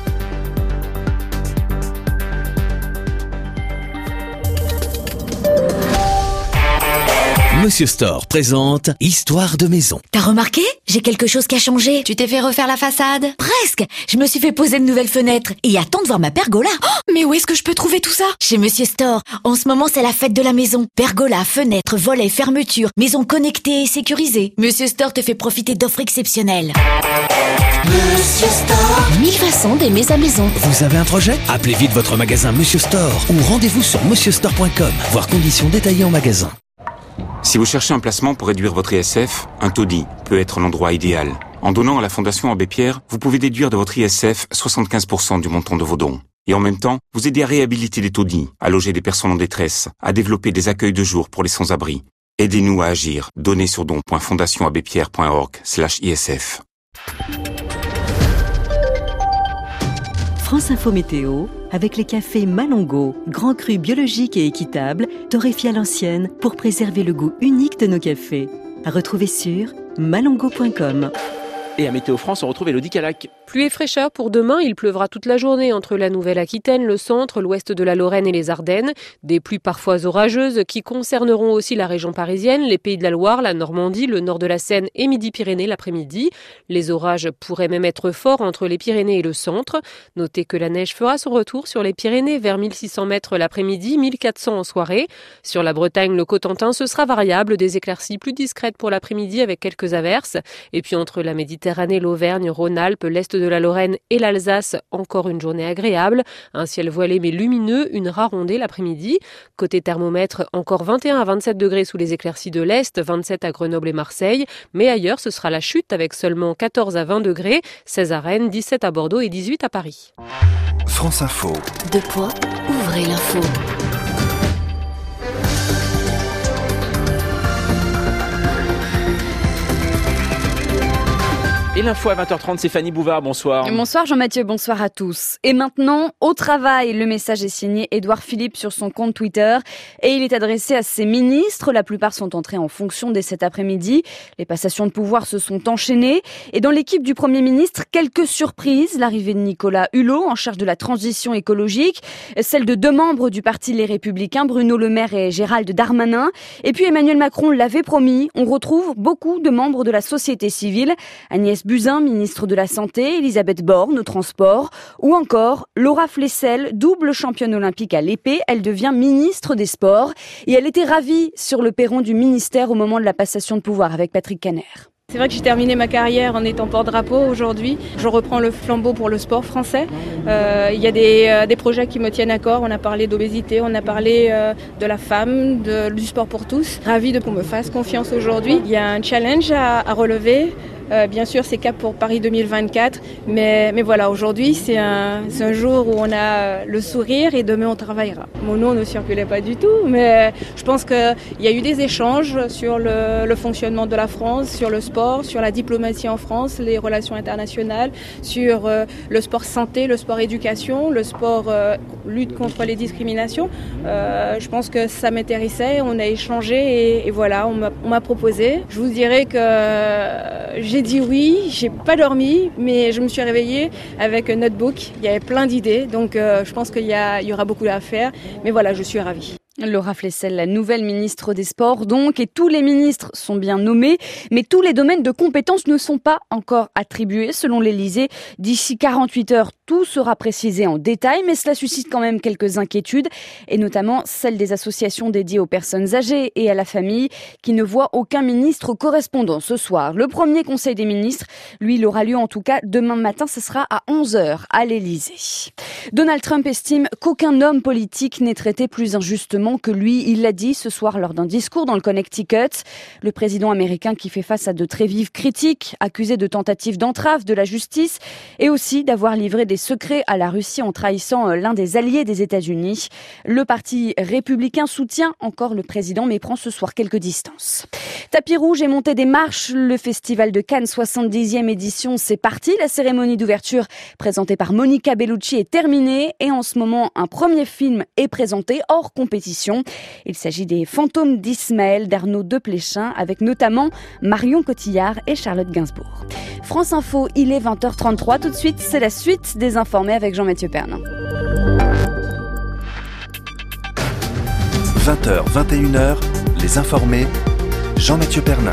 Monsieur Store présente Histoire de maison. T'as remarqué? J'ai quelque chose qui a changé. Tu t'es fait refaire la façade? Presque. Je me suis fait poser de nouvelles fenêtres et attends de voir ma pergola. Oh, mais où est-ce que je peux trouver tout ça? Chez Monsieur Store. En ce moment, c'est la fête de la maison. Pergola, fenêtres, volets, fermetures, maison connectée et sécurisée. Monsieur Store te fait profiter d'offres exceptionnelles. Monsieur Store. Mille façons d'aimer sa maison. Vous avez un projet? Appelez vite votre magasin Monsieur Store ou rendez-vous sur monsieur store point com. Voir conditions détaillées en magasin. Si vous cherchez un placement pour réduire votre I S F, un taudis peut être l'endroit idéal. En donnant à la Fondation Abbé Pierre, vous pouvez déduire de votre I S F soixante-quinze pour cent du montant de vos dons. Et en même temps, vous aider à réhabiliter des taudis, à loger des personnes en détresse, à développer des accueils de jour pour les sans-abri. Aidez-nous à agir. Donnez sur don point fondation abbé pierre point org slash I S F. France Info Météo, avec les cafés Malongo, grand cru biologique et équitable, torréfié à l'ancienne pour préserver le goût unique de nos cafés. À retrouver sur malongo point com. Et à Météo France, on retrouve Élodie Calac. Pluie et fraîcheur pour demain, il pleuvra toute la journée entre la Nouvelle-Aquitaine, le centre, l'ouest de la Lorraine et les Ardennes. Des pluies parfois orageuses qui concerneront aussi la région parisienne, les Pays de la Loire, la Normandie, le nord de la Seine et Midi-Pyrénées l'après-midi. Les orages pourraient même être forts entre les Pyrénées et le centre. Notez que la neige fera son retour sur les Pyrénées vers mille six cents mètres l'après-midi, mille quatre cents en soirée. Sur la Bretagne, le Cotentin, ce sera variable, des éclaircies plus discrètes pour l'après-midi avec quelques averses. Et puis entre la Méditerranée, l'Auvergne, Rhône-Alpes, l'est de la Lorraine et l'Alsace, encore une journée agréable. Un ciel voilé mais lumineux, une rare ondée l'après-midi. Côté thermomètre, encore vingt et un à vingt-sept degrés sous les éclaircies de l'Est, vingt-sept à Grenoble et Marseille. Mais ailleurs, ce sera la chute avec seulement quatorze à vingt degrés, seize à Rennes, dix-sept à Bordeaux et dix-huit à Paris. France Info. Deux points, ouvrez l'info. Et l'info à vingt heures trente, c'est Fanny Bouvard, bonsoir. Bonsoir Jean-Mathieu, bonsoir à tous. Et maintenant, au travail, le message est signé Édouard Philippe sur son compte Twitter et il est adressé à ses ministres. La plupart sont entrés en fonction dès cet après-midi. Les passations de pouvoir se sont enchaînées et dans l'équipe du Premier ministre, quelques surprises. L'arrivée de Nicolas Hulot en charge de la transition écologique, celle de deux membres du Parti Les Républicains, Bruno Le Maire et Gérald Darmanin. Et puis Emmanuel Macron l'avait promis, on retrouve beaucoup de membres de la société civile. Agnès Buzyn, ministre de la Santé, Elisabeth Borne au transport, ou encore Laura Flessel, double championne olympique à l'épée. Elle devient ministre des Sports et elle était ravie sur le perron du ministère au moment de la passation de pouvoir avec Patrick Kanner. C'est vrai que j'ai terminé ma carrière en étant porte-drapeau aujourd'hui. Je reprends le flambeau pour le sport français. Euh, il y a des, euh, des projets qui me tiennent à cœur. On a parlé d'obésité, on a parlé euh, de la femme, de, du sport pour tous. Ravi de qu'on me fasse confiance aujourd'hui. Il y a un challenge à, à relever. Euh, bien sûr, c'est cap pour Paris deux mille vingt-quatre, mais, mais voilà, aujourd'hui, c'est un, c'est un jour où on a le sourire et demain, on travaillera. Mon nom ne circulait pas du tout, mais je pense qu'il y a eu des échanges sur le, le fonctionnement de la France, sur le sport, sur la diplomatie en France, les relations internationales, sur euh, le sport santé, le sport éducation, le sport euh, lutte contre les discriminations. Euh, je pense que ça m'intéressait, on a échangé et, et voilà, on m'a, on m'a proposé. Je vous dirais que euh, j'ai J'ai dit oui, j'ai pas dormi, mais je me suis réveillée avec un notebook. Il y avait plein d'idées, donc euh, je pense qu'il y, a, il y aura beaucoup à faire. Mais voilà, je suis ravie. Laura Flessel, la nouvelle ministre des Sports donc, et tous les ministres sont bien nommés, mais tous les domaines de compétences ne sont pas encore attribués selon l'Élysée. D'ici quarante-huit heures, tout sera précisé en détail, mais cela suscite quand même quelques inquiétudes, et notamment celle des associations dédiées aux personnes âgées et à la famille, qui ne voient aucun ministre correspondant ce soir. Le premier Conseil des ministres, lui, il aura lieu en tout cas demain matin, ce sera à onze heures à l'Élysée. Donald Trump estime qu'aucun homme politique n'est traité plus injustement que lui. Il l'a dit ce soir lors d'un discours dans le Connecticut. Le président américain qui fait face à de très vives critiques, accusé de tentative d'entrave de la justice et aussi d'avoir livré des secrets à la Russie en trahissant l'un des alliés des États-Unis. Le parti républicain soutient encore le président mais prend ce soir quelques distances. Tapis rouge et montée des marches, le festival de Cannes soixante-dixième édition, c'est parti. La cérémonie d'ouverture présentée par Monica Bellucci est terminée et en ce moment un premier film est présenté hors compétition. Il s'agit des Fantômes d'Ismaël d'Arnaud Desplechin avec notamment Marion Cotillard et Charlotte Gainsbourg. France Info, il est vingt heures trente-trois. Tout de suite, c'est la suite des informés avec Jean-Mathieu Pernin. vingt heures, vingt et une heures, les informés, Jean-Mathieu Pernin.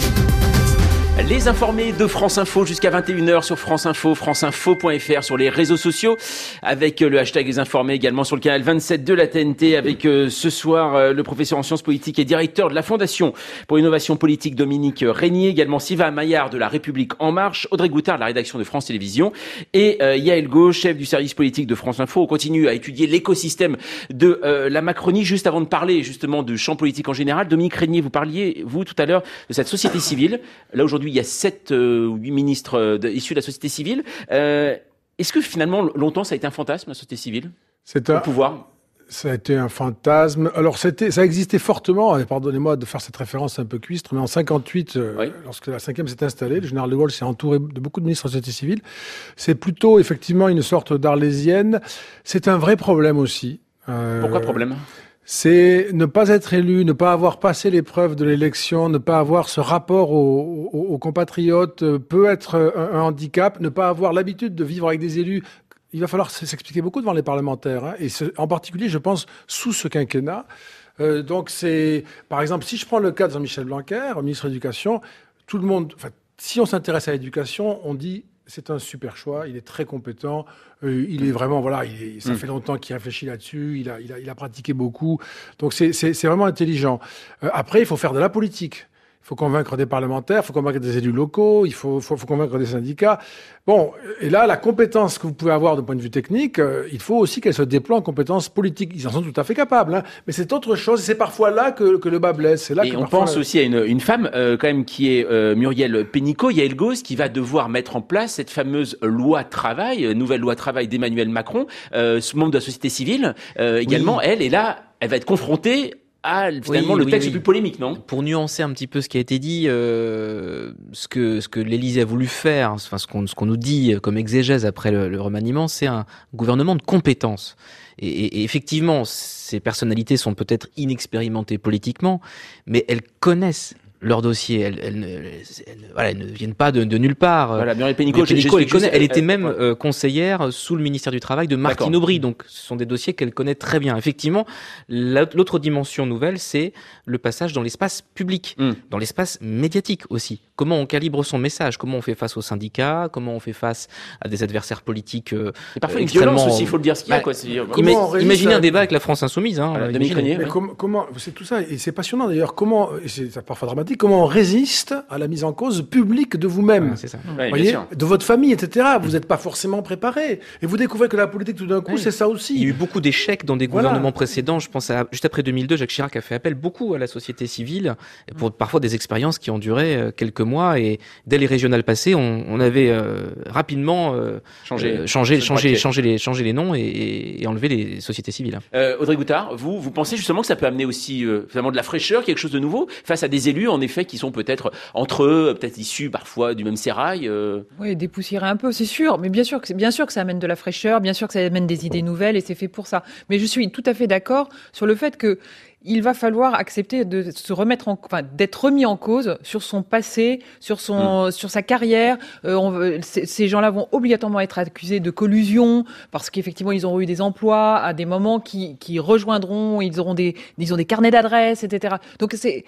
Les informés de France Info jusqu'à vingt et une heures sur France Info, franceinfo point f r, sur les réseaux sociaux, avec le hashtag Les Informés, également sur le canal vingt-sept de la T N T, avec euh, ce soir euh, le professeur en sciences politiques et directeur de la Fondation pour l'innovation politique Dominique Régnier, également Siva Maillard de la République En Marche, Audrey Goutard de la rédaction de France Télévisions et euh, Yael Gau, chef du service politique de France Info. On continue à étudier l'écosystème de euh, la Macronie. Juste avant de parler justement du champ politique en général, Dominique Régnier, vous parliez, vous, tout à l'heure, de cette société civile. Là, aujourd'hui, il y a sept ou euh, huit ministres euh, de, issus de la société civile. Euh, est-ce que finalement, longtemps, ça a été un fantasme, la société civile? C'est un... Le pouvoir? Ça a été un fantasme. Alors, c'était, ça existait fortement, pardonnez-moi de faire cette référence un peu cuistre, mais en cinquante-huit, euh, oui. lorsque la cinquième s'est installée, le général de Gaulle s'est entouré de beaucoup de ministres de la société civile. C'est plutôt, effectivement, une sorte d'arlésienne. C'est un vrai problème aussi. Euh, Pourquoi problème? C'est ne pas être élu, ne pas avoir passé l'épreuve de l'élection, ne pas avoir ce rapport aux, aux, aux compatriotes peut être un, un handicap, ne pas avoir l'habitude de vivre avec des élus. Il va falloir s'expliquer beaucoup devant les parlementaires, hein, et ce, en particulier, je pense, sous ce quinquennat. Euh, donc c'est, par exemple, si je prends le cas de Jean-Michel Blanquer, ministre de l'Éducation, tout le monde, enfin, si on s'intéresse à l'éducation, on dit c'est un super choix, il est très compétent, euh, il est vraiment, voilà, il est, ça mmh. fait longtemps qu'il réfléchit là-dessus, il a, il a, il a pratiqué beaucoup, donc c'est, c'est, c'est vraiment intelligent. Euh, après, il faut faire de la politique. Il faut convaincre des parlementaires, il faut convaincre des élus locaux, il faut, faut, faut convaincre des syndicats. Bon, et là, la compétence que vous pouvez avoir de point de vue technique, euh, il faut aussi qu'elle se déploie en compétences politiques. Ils en sont tout à fait capables, hein, mais c'est autre chose. C'est parfois là que, que le bas blesse. C'est là et que on parfois... pense aussi à une, une femme, euh, quand même, qui est euh, Muriel Pénicaud, Yael Gau, qui va devoir mettre en place cette fameuse loi travail, euh, nouvelle loi travail d'Emmanuel Macron, euh, membre de la société civile. Euh, également, oui. elle est là, elle va être confrontée Ah, finalement, oui, le texte oui, oui. est plus polémique, non? Pour nuancer un petit peu ce qui a été dit, euh, ce que ce que l'Élysée a voulu faire, enfin ce qu'on ce qu'on nous dit comme exégèse après le, le remaniement, c'est un gouvernement de compétences. Et, et, et effectivement, ces personnalités sont peut-être inexpérimentées politiquement, mais elles connaissent leur dossier, elles, elles, elles, elles, voilà, elles ne viennent pas de, de nulle part. Voilà, Muriel Pénicaud, elle, connaît, elle était même euh, conseillère sous le ministère du Travail de Martine Aubry, donc ce sont des dossiers qu'elle connaît très bien. Effectivement, l'autre dimension nouvelle, c'est le passage dans l'espace public, mm. dans l'espace médiatique aussi. Comment on calibre son message, comment on fait face aux syndicats, comment on fait face à des adversaires politiques euh, et parfois une violence aussi, il faut le dire ce qu'il y a. Quoi. C'est, ima- imaginez un débat avec la France Insoumise. Hein, voilà, mais com- comment, c'est tout ça, et c'est passionnant d'ailleurs, comment, et c'est parfois dramatique, comment on résiste à la mise en cause publique de vous-même, ah, c'est ça. Ouais, voyez, de votre famille, et cetera. Vous n'êtes pas forcément préparé. Et vous découvrez que la politique, tout d'un coup, oui. c'est ça aussi. Il y a eu beaucoup d'échecs dans des voilà. gouvernements précédents. Je pense à, juste après deux mille deux, Jacques Chirac a fait appel beaucoup à la société civile pour parfois des expériences qui ont duré quelques mois. Et dès les régionales passées, on, on avait euh, rapidement euh, changé, euh, changé, changé, changé, les, changé les noms et, et, et enlevé les sociétés civiles. Euh, Audrey Goutard, vous, vous pensez justement que ça peut amener aussi euh, finalement de la fraîcheur, quelque chose de nouveau, face à des élus, en effet, qui sont peut-être entre eux, peut-être issus parfois du même sérail. Euh... Oui, dépoussiérer un peu, c'est sûr. Mais bien sûr, que bien sûr que ça amène de la fraîcheur, bien sûr que ça amène des idées nouvelles et c'est fait pour ça. Mais je suis tout à fait d'accord sur le fait que il va falloir accepter de se remettre en, enfin, d'être remis en cause sur son passé, sur son, mmh. sur sa carrière. Euh, on, c- ces gens-là vont obligatoirement être accusés de collusion parce qu'effectivement ils auront eu des emplois à des moments qui, qui rejoindront, ils auront des, ils ont des carnets d'adresses, et cetera. Donc c'est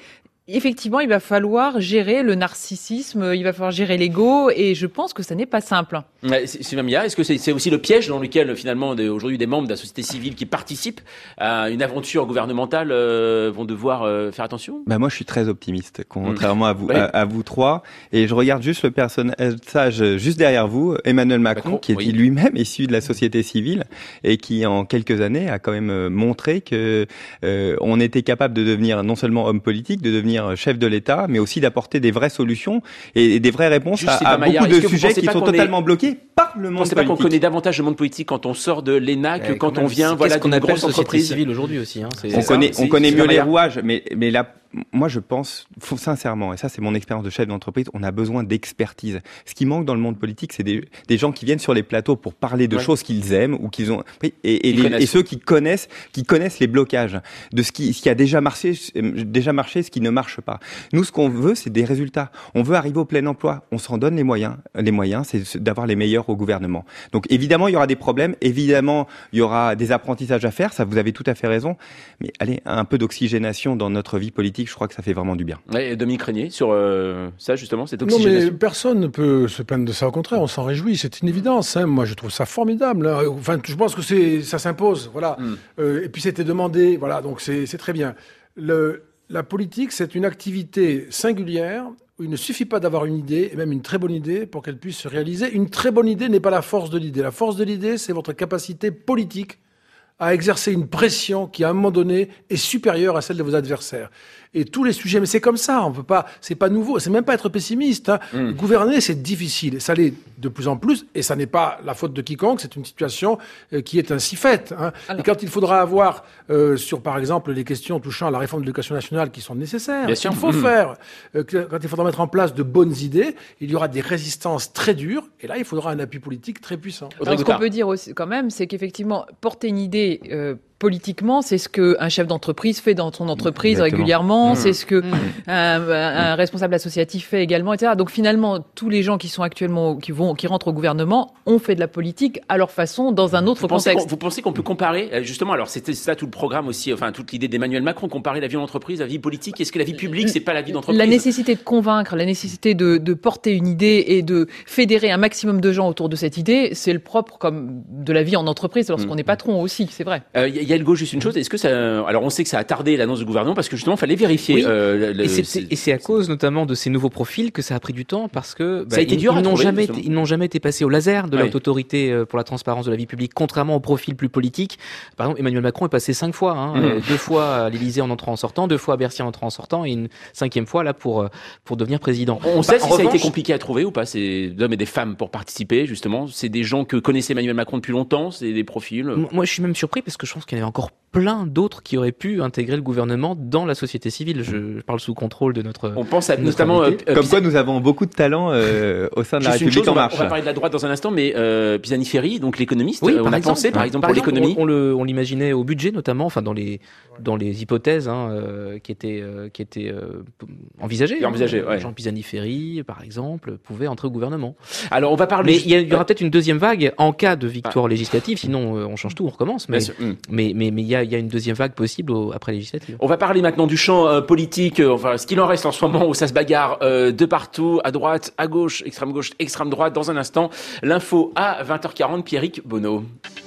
effectivement, il va falloir gérer le narcissisme, il va falloir gérer l'ego, et je pense que ça n'est pas simple. Ouais, Sylvain Millard, est-ce que c'est, c'est aussi le piège dans lequel, finalement, de, aujourd'hui, des membres de la société civile qui participent à une aventure gouvernementale euh, vont devoir euh, faire attention? Bah moi, je suis très optimiste, contrairement mmh. à vous, ouais. à, à vous trois, et je regarde juste le personnage juste derrière vous, Emmanuel Macron, Macron qui est oui. lui-même issu de la société civile et qui, en quelques années, a quand même montré que euh, on était capable de devenir non seulement homme politique, de devenir chef de l'État, mais aussi d'apporter des vraies solutions et, et des vraies réponses Juste, à, à beaucoup de sujets qui sont totalement est... bloqués par le monde politique. C'est pas qu'on connaît davantage le monde politique quand on sort de l'E N A que quand on vient, voilà, d'une grosse entreprise civile aujourd'hui aussi. Hein, c'est, on, c'est connaît, ça, on connaît mieux Millard. les rouages, mais, mais là, moi, je pense, faut, sincèrement, et ça, c'est mon expérience de chef d'entreprise, on a besoin d'expertise. Ce qui manque dans le monde politique, c'est des, des gens qui viennent sur les plateaux pour parler de ouais. choses qu'ils aiment ou qu'ils ont, et, et, les, et ceux qui connaissent, qui connaissent les blocages de ce qui, ce qui a déjà marché, déjà marché, ce qui ne marche pas. Nous, ce qu'on veut, c'est des résultats. On veut arriver au plein emploi. On s'en donne les moyens. Les moyens, c'est d'avoir les meilleurs au gouvernement. Donc, évidemment, il y aura des problèmes. Évidemment, il y aura des apprentissages à faire. Ça, vous avez tout à fait raison. Mais allez, un peu d'oxygénation dans notre vie politique, je crois que ça fait vraiment du bien. Ouais, Dominique Régnier, sur euh, ça, justement, cette Non, oxygénation. mais personne ne peut se plaindre de ça. Au contraire, on s'en réjouit. C'est une évidence. Hein. Moi, je trouve ça formidable. Hein. Enfin, je pense que c'est, ça s'impose. Voilà. Mm. Euh, et puis, c'était demandé. Voilà. Donc, c'est, c'est très bien. Le, la politique, c'est une activité singulière où il ne suffit pas d'avoir une idée, et même une très bonne idée, pour qu'elle puisse se réaliser. Une très bonne idée n'est pas la force de l'idée. La force de l'idée, c'est votre capacité politique à exercer une pression qui, à un moment donné, est supérieure à celle de vos adversaires. Et tous les sujets, mais c'est comme ça, on peut pas, c'est pas nouveau, c'est même pas être pessimiste. Hein. Mmh. Gouverner, c'est difficile, et ça l'est de plus en plus, et ça n'est pas la faute de quiconque, c'est une situation euh, qui est ainsi faite. Hein. Et quand il faudra avoir, euh, sur par exemple les questions touchant à la réforme de l'éducation nationale qui sont nécessaires, il faut mmh. faire, euh, quand il faudra mettre en place de bonnes idées, il y aura des résistances très dures, et là il faudra un appui politique très puissant. Alors, ce qu'on peut dire aussi, quand même, c'est qu'effectivement, porter une idée euh, politiquement, c'est ce qu'un chef d'entreprise fait dans son entreprise Exactement. régulièrement, mmh. c'est ce que mmh. un, un responsable associatif fait également, et cetera. Donc finalement, tous les gens qui sont actuellement, qui vont, qui rentrent au gouvernement, ont fait de la politique à leur façon, dans un autre vous contexte. Pensez vous pensez qu'on peut comparer, justement, alors c'était ça tout le programme aussi, enfin toute l'idée d'Emmanuel Macron, comparer la vie d'entreprise à la vie politique. Est-ce que la vie publique, c'est pas la vie d'entreprise? La nécessité de convaincre, la nécessité de, de porter une idée et de fédérer un maximum de gens autour de cette idée, c'est le propre comme de la vie en entreprise lorsqu'on mmh. est patron aussi, c'est vrai. Il euh, y, y a le go juste une chose. Est-ce que ça, alors on sait que ça a tardé l'annonce du gouvernement parce que justement, il fallait vérifier. Oui. Euh, le, et, c'est, c'est, et c'est à cause notamment de ces nouveaux profils que ça a pris du temps parce que bah, ça a été ils, dur ils, à n'ont trouver, jamais été, ils n'ont jamais été passés au laser de ouais. la haute autorité pour la transparence de la vie publique, contrairement aux profils plus politiques. Par exemple, Emmanuel Macron est passé cinq fois, hein, mmh. deux fois à l'Élysée en entrant en sortant, deux fois à Bercy en entrant en sortant, et une cinquième fois là pour pour devenir président. On bah, sait si ça revanche, a été compliqué à trouver ou pas, c'est d'hommes et des femmes pour participer justement. C'est des gens que connaissait Emmanuel Macron depuis longtemps, c'est des profils. Moi, je suis même surpris parce que je pense qu'il y en avait encore plein d'autres qui auraient pu intégrer le gouvernement dans la société civile. Je, je parle sous contrôle de notre. On pense à notamment euh, comme quoi nous avons beaucoup de talent euh, au sein de la République chose, en on va, marche. On va parler de la droite dans un instant, mais euh, Pisani-Ferry, donc l'économiste, oui, on par a exemple, pensé par exemple par pour exemple, l'économie. On, on, le, on l'imaginait au budget notamment, enfin dans les dans les hypothèses hein, euh, qui étaient euh, qui étaient euh, envisagées. Envisagées, ouais. Jean Pisani-Ferry, par exemple, pouvait entrer au gouvernement. Alors on va parler. Mais il y, a, il y aura peut-être une deuxième vague en cas de victoire ah. législative, sinon euh, on change tout, on recommence. Mais mm. mais mais mais il y a il y a une deuxième vague possible au, après législative. On va parler maintenant du champ euh, politique, euh, enfin ce qu'il en reste en ce moment où ça se bagarre euh, de partout, à droite, à gauche, extrême gauche, extrême droite. Dans un instant, l'info à vingt heures quarante, Pierrick Bonneau.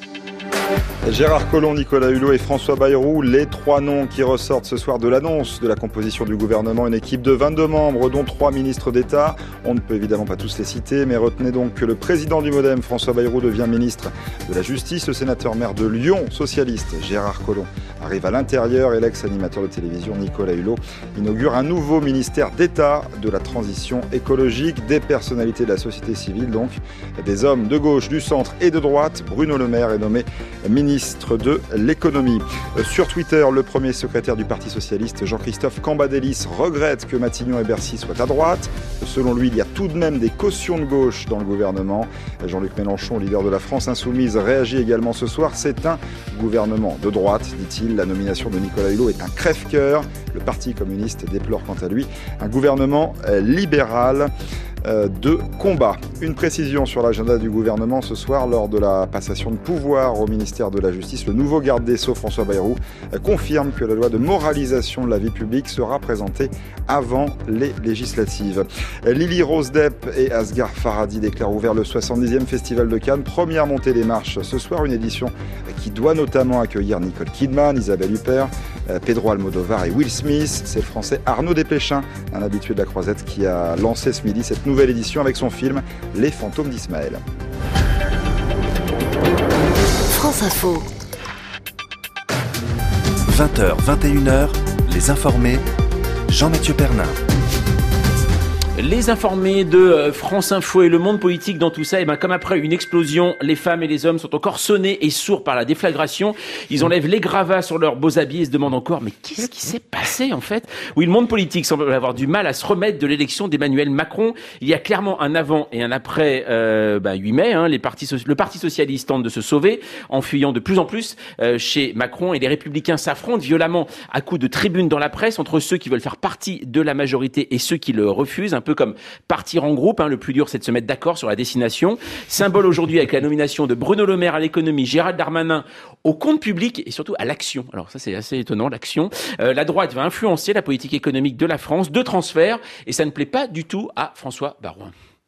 Gérard Collomb, Nicolas Hulot et François Bayrou, les trois noms qui ressortent ce soir de l'annonce de la composition du gouvernement, une équipe de vingt-deux membres, dont trois ministres d'État. On ne peut évidemment pas tous les citer, mais retenez donc que le président du Modem, François Bayrou, devient ministre de la Justice. Le sénateur maire de Lyon, socialiste, Gérard Collomb, arrive à l'intérieur et l'ex-animateur de télévision, Nicolas Hulot, inaugure un nouveau ministère d'État de la transition écologique. Des personnalités de la société civile, donc des hommes de gauche, du centre et de droite. Bruno Le Maire est nommé ministre de l'économie. Sur Twitter, le premier secrétaire du Parti socialiste, Jean-Christophe Cambadélis, regrette que Matignon et Bercy soient à droite. Selon lui, il y a tout de même des cautions de gauche dans le gouvernement. Jean-Luc Mélenchon, leader de la France insoumise, réagit également ce soir. C'est un gouvernement de droite, dit-il. La nomination de Nicolas Hulot est un crève-cœur. Le Parti communiste déplore quant à lui un gouvernement libéral de combat. Une précision sur l'agenda du gouvernement ce soir lors de la passation de pouvoir au ministère de la Justice. Le nouveau garde des Sceaux, François Bayrou, confirme que la loi de moralisation de la vie publique sera présentée avant les législatives. Lily Rose Depp et Asghar Farhadi déclarent ouvert le soixante-dixième Festival de Cannes. Première montée des marches ce soir, une édition qui doit notamment accueillir Nicole Kidman, Isabelle Huppert, Pedro Almodovar et Will Smith. C'est le Français Arnaud Desplechin, un habitué de la Croisette, qui a lancé ce midi cette nouvelle édition avec son film Les Fantômes d'Ismaël. France Info. vingt heures, vingt et une heures, Les Informés, Jean-Mathieu Pernin. Les informés de France Info et le monde politique dans tout ça, et ben comme après une explosion, les femmes et les hommes sont encore sonnés et sourds par la déflagration. Ils enlèvent les gravats sur leurs beaux habits et se demandent encore, mais qu'est-ce qui s'est passé en fait? Oui, le monde politique semble avoir du mal à se remettre de l'élection d'Emmanuel Macron. Il y a clairement un avant et un après euh, bah, huit mai. Hein, les partis, le Parti socialiste tente de se sauver en fuyant de plus en plus euh, chez Macron, et les Républicains s'affrontent violemment à coups de tribunes dans la presse entre ceux qui veulent faire partie de la majorité et ceux qui le refusent. Un peu comme partir en groupe, hein. Le plus dur, c'est de se mettre d'accord sur la destination. Symbole aujourd'hui avec la nomination de Bruno Le Maire à l'économie, Gérald Darmanin au compte public et surtout à l'action. Alors ça, c'est assez étonnant, l'action. Euh, la droite va influencer la politique économique de la France, deux transferts, et ça ne plaît pas du tout à François Baroin.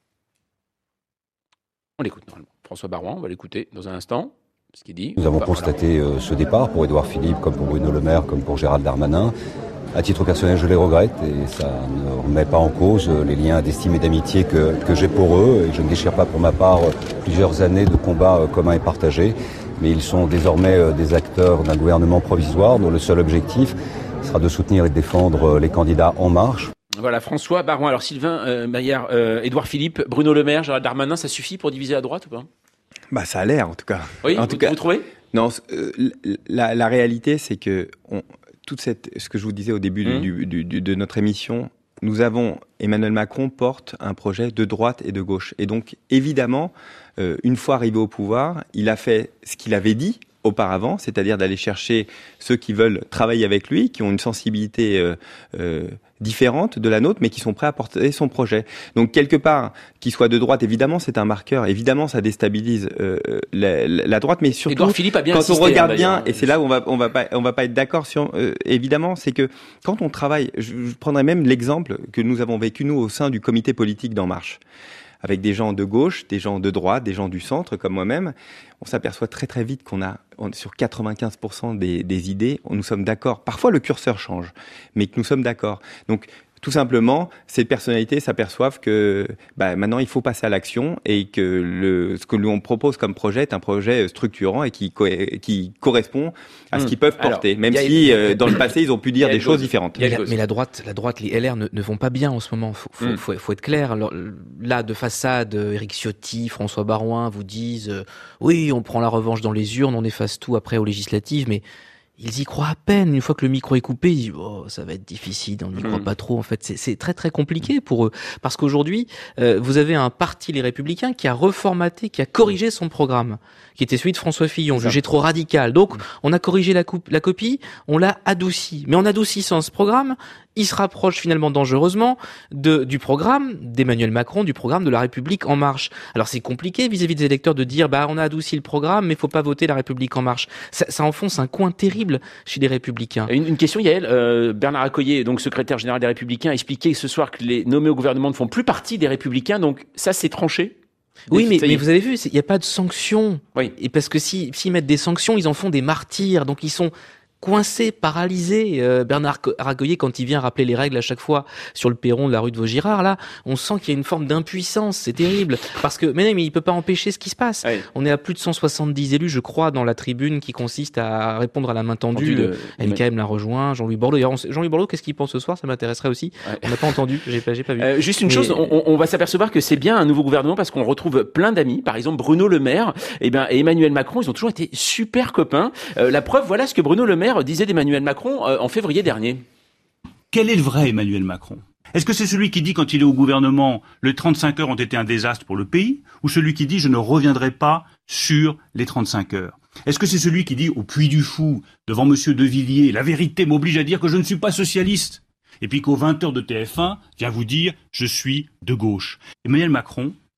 On l'écoute normalement. François Baroin, on va l'écouter dans un instant. Ce qu'il dit. Nous avons constaté euh, ce départ pour Édouard Philippe, comme pour Bruno Le Maire, comme pour Gérald Darmanin. À titre personnel, je les regrette et ça ne remet pas en cause les liens d'estime et d'amitié que, que j'ai pour eux. Et je ne déchire pas pour ma part plusieurs années de combats communs et partagés. Mais ils sont désormais des acteurs d'un gouvernement provisoire dont le seul objectif sera de soutenir et de défendre les candidats En Marche. Voilà, François Baroin. Alors Sylvain euh, Maillard, euh, Édouard Philippe, Bruno Le Maire, Gérald Darmanin, ça suffit pour diviser la droite ou pas? Bah ça a l'air en tout cas. Oui, en vous, tout cas, vous trouvez? Non, euh, la, la réalité c'est que... On, toute cette, ce que je vous disais au début mmh. du, du, du, de notre émission, nous avons, Emmanuel Macron porte un projet de droite et de gauche. Et donc, évidemment, euh, une fois arrivé au pouvoir, il a fait ce qu'il avait dit auparavant, c'est-à-dire d'aller chercher ceux qui veulent travailler avec lui, qui ont une sensibilité euh, euh, différente de la nôtre, mais qui sont prêts à porter son projet. Donc quelque part, qu'il soit de droite, évidemment, c'est un marqueur. Évidemment, ça déstabilise euh, la, la droite, mais surtout Édouard Philippe a bien quand insisté, on regarde hein, bien, et c'est là où on va on va pas on va pas être d'accord sur. Euh, évidemment, c'est que quand on travaille, je, je prendrais même l'exemple que nous avons vécu nous au sein du comité politique d'En Marche, avec des gens de gauche, des gens de droite, des gens du centre, comme moi-même, on s'aperçoit très très vite qu'on a, on, sur quatre-vingt-quinze pour cent des, des idées, on, nous sommes d'accord. Parfois le curseur change, mais que nous sommes d'accord. Donc tout simplement, ces personnalités s'aperçoivent que bah, maintenant il faut passer à l'action et que le, ce que l'on propose comme projet est un projet structurant et qui, co- qui correspond à ce qu'ils peuvent porter, Alors, même si euh, dans le passé ils ont pu dire des choses différentes. Mais la, mais la droite, la droite, les L R ne, ne vont pas bien en ce moment. Faut, faut, mm. faut, faut être clair. Alors, là, de façade, Éric Ciotti, François Baroin vous disent euh, oui, on prend la revanche dans les urnes, on efface tout après aux législatives, mais ils y croient à peine. Une fois que le micro est coupé, ils disent oh, ça va être difficile, on n'y croit mmh. pas trop. En fait, c'est, c'est très très compliqué pour eux. Parce qu'aujourd'hui, euh, vous avez un parti, les Républicains, qui a reformaté, qui a corrigé son programme, qui était celui de François Fillon, jugé trop radical. Donc, on a corrigé la, coupe, la copie, on l'a adouci. Mais en adoucissant ce programme, il se rapproche finalement dangereusement de, du programme d'Emmanuel Macron, du programme de la République En Marche. Alors c'est compliqué vis-à-vis des électeurs de dire bah on a adouci le programme, mais faut pas voter la République En Marche. Ça, ça enfonce un coin terrible chez les Républicains. Une, une question, Yael. Euh, Bernard Accoyer, donc secrétaire général des Républicains, a expliqué ce soir que les nommés au gouvernement ne font plus partie des Républicains. Donc ça, c'est tranché. Oui, mais, mais vous avez vu, il n'y a pas de sanctions. Oui. Et parce que si, s'ils mettent des sanctions, ils en font des martyrs. Donc ils sont coincé, paralysé. Euh, Bernard Accoyer, quand il vient rappeler les règles à chaque fois sur le perron de la rue de Vaugirard, là, on sent qu'il y a une forme d'impuissance. C'est terrible. Parce que, mais non, mais il peut pas empêcher ce qui se passe. Oui. On est à plus de cent soixante-dix élus, je crois, dans la tribune qui consiste à répondre à la main tendue. De... L K M l'a rejoint, Jean-Louis Borloo. D'ailleurs, sait... Jean-Louis Borloo, qu'est-ce qu'il pense ce soir? Ça m'intéresserait aussi. Ouais. On n'a pas entendu. J'ai pas, j'ai pas vu. Euh, juste une mais... chose, on, on va s'apercevoir que c'est bien un nouveau gouvernement parce qu'on retrouve plein d'amis. Par exemple, Bruno Le Maire, et ben, et Emmanuel Macron, ils ont toujours été super copains. Euh, la preuve, voilà ce que Bruno Le Maire disait d'Emmanuel Macron en février dernier. Quel est le vrai Emmanuel Macron? Est-ce que c'est celui qui dit quand il est au gouvernement les trente-cinq heures ont été un désastre pour le pays, ou celui qui dit je ne reviendrai pas sur les trente-cinq heures? Est-ce que c'est celui qui dit au Puy du Fou devant monsieur De Villiers la vérité m'oblige à dire que je ne suis pas socialiste, et puis qu'aux vingt heures de T F un vient vous dire je suis de gauche? Emmanuel Macron,